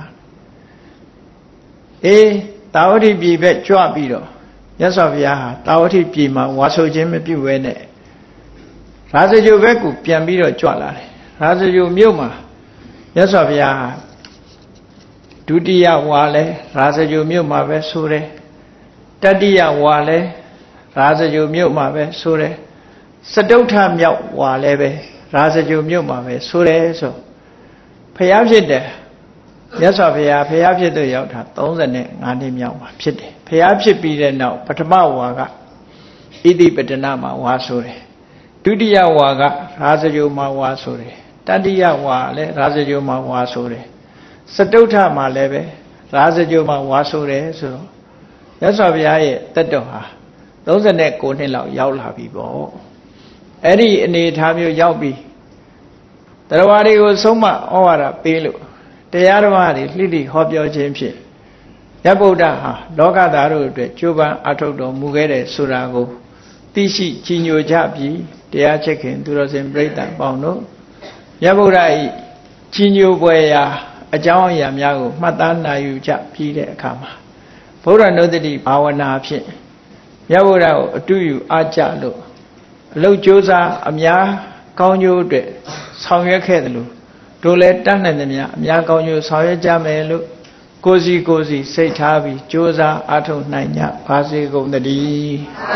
တာဝတိပြည်ဘက်ကြွပြီးတော့မြတ်စွာဘုရားဟာတာဝတိပြည်မှာဝါဆိုခြင်းမပြုဘဲနဲ့ရာဇဂိုဘက်ကိုပြန်ပြီးတော့ကြွလာတယ်ရာဇဂိုမြို့မှာမြတ်စွာဘုရားဒုတိယဝါလဲရာဇဂိုမြို့မှာပဲဆိုတယ်တတိယဝါလဲရာဇဂိုမြို့မှာပဲဆိုတယ်စတုထမြောက်ဝါလဲပဲရာဇဂိုမြို့မှာပဲဆိုတယ်ဆိုဖျားဖြစ်တယ်မြတ်စွာဘုရားဖျားဖြစ်သူရောက်တာ35နှစ်မြောက်မှာဖြစ်တယ်ဖျားဖြစ်ပြီးတဲ့နောက်ပထမဝါကဣတိပတနာမှာဝါဆိုတယ်ဒုတိယဝါကရာဇဂိုမှာဝါဆိုတယ်တတိယဝါလည်းရာဇဂိုမှာဝါဆိုတယ်စတုထမှာလည်းပဲရာဇဂိုမှာဝါဆိုတယ်ဆိုတော့မြတ်စွာဘုရားရဲ့တက်တော်ဟာ39နှစ်လောက်ရောက်လာပြီပေါ့အဲ့ဒီအနေအထားမျိုးရောက်ပြီးတရားဝါတွေကိုဆုံးမဩဝါဒပေးလို့တရားဓမ္မတွေလှိလိဟောပြောခြင်းဖြင့်မြတ်ဗုဒ္ဓဟာလောကသားတို့အတွက်ကြိုးပမ်းအထောက်တော်မူခဲ့တဲ့ဆိုတာကိုသိရှိကြီးညိုကြပြီးတရားချက်ခင်သူတော်စင်ပြိဿပေါင်းတို့မြတ်ဗုဒ္ဓ၏ကြီးညိုပွဲရာအကြောင်းအရာများကိုမှတ်သားနိုင်ယူကြပြီးတဲ့အခါမှာဗုဒ္ဓနုတ္တိဘာဝနာဖြင့်မြတ်ဗုဒ္ဓကိုအတူယူအားကြလို့အလုတ်ကြိုးစားအများကောင်းကျိုးအတွက်ဆောင်ရွက်ခဲ့တယ်လို့တို့လည်းတတ်နိုင်သမျှအများကောင်းကျိုးဆောင်ရွက်ကြမယ်လို့ကိုယ်စီစိတ်ထားပြီးကြိုးစားအားထုတ်နိုင်ကြပါစေကုန်သတည်း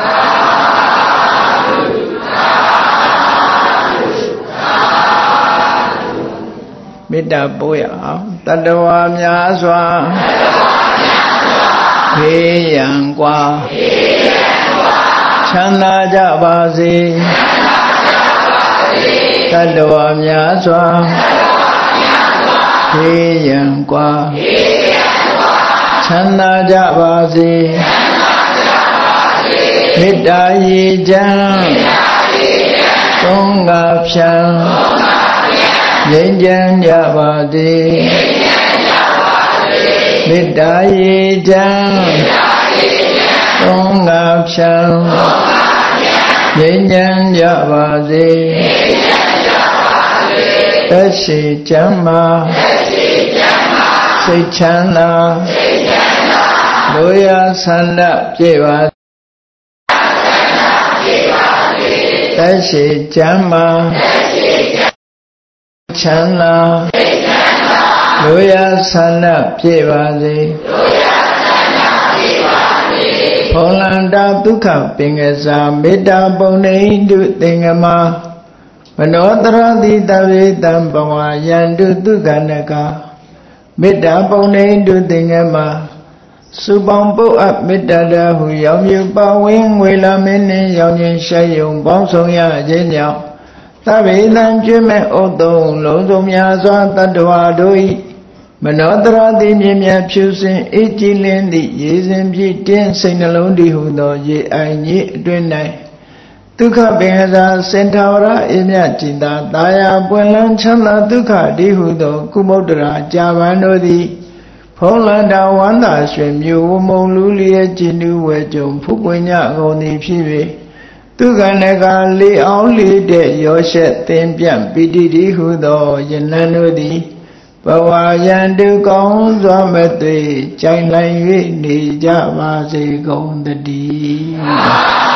မေတ္တာပို့ရအောင်တတ္တဝါများစွာဘေးရန်ကွာချမ်းသာကြပါစေတတ္တဝါများစွာဘေးရန်ကွာချမ်းသာကြပါစေမေတ္တာရေချမ်းသုံးငါဖြံငြိမ်းချမ်းကြပါစေမေတ္တာရေချမ်းသုံးငါဖြံငြိမ်းချမ်းကြပါစေသက်ရှိချမ်းသာစိတ်ချမ်းသာလူရဆန္ဒပြည့်ပါသက်ရှိချမ်းသာချမ်းသာလူရဆန္ဒပြည့်ပါစေဖုံလန္တာဒုက္ခပင်ကစားမေတ္တာပုံနေတုသင်္ကမမနောတရတိတဝေတံဘဝယန္တုဒုက္ခနကမေတ္တာပုံနေတုသင်္ကမစုပေါင်းပုတ်အပ်မေတ္တာတော်ဟုရောင်မြူပါဝင်းငွေလာမင်းနှင့်ရောင်ခြင်းရှိုက်ယုံပေါင်းဆောင်ရခြင်းကြောင့်သဗ္ဗေတံကျွမ်းမဲ့ဩသုံးလုံးစုံများစွာတတ္တဝါတို့၏မနောတရတိမြင်မြဖြူစင်အေးကြည်လင်းသည့်ရေစဉ်ပြည့်တင်းစိတ်နှလုံးတည်ဟုသောရေအိုင်ကြီးအတွင်း၌ဒုက္ခပင်စာစင်ထာဝရအေမြจิตာတာယာပွင့်လန်းချမ်းသာဒုက္ခတည်ဟုသောကုမုဒ္ဒရာကြာပန်တို့သည်ဖုံးလန္တာဝန္တာရွှင်မြို့ဝမုံလူလျက်ကျင်တူဝဲကြုံဖုပွင့်ညကုန်သည်ဖြစ်၍ဒုက္ခနကလေအောင်လေတဲ့ရောရှက်သင်ပြန့်ပိတိတိဟုသောယနံတို့သည်ဘဝယန္တုကောင်းစွာမသွေကြိုင်လိုက်၍နေကြပါစေကုန်တည်း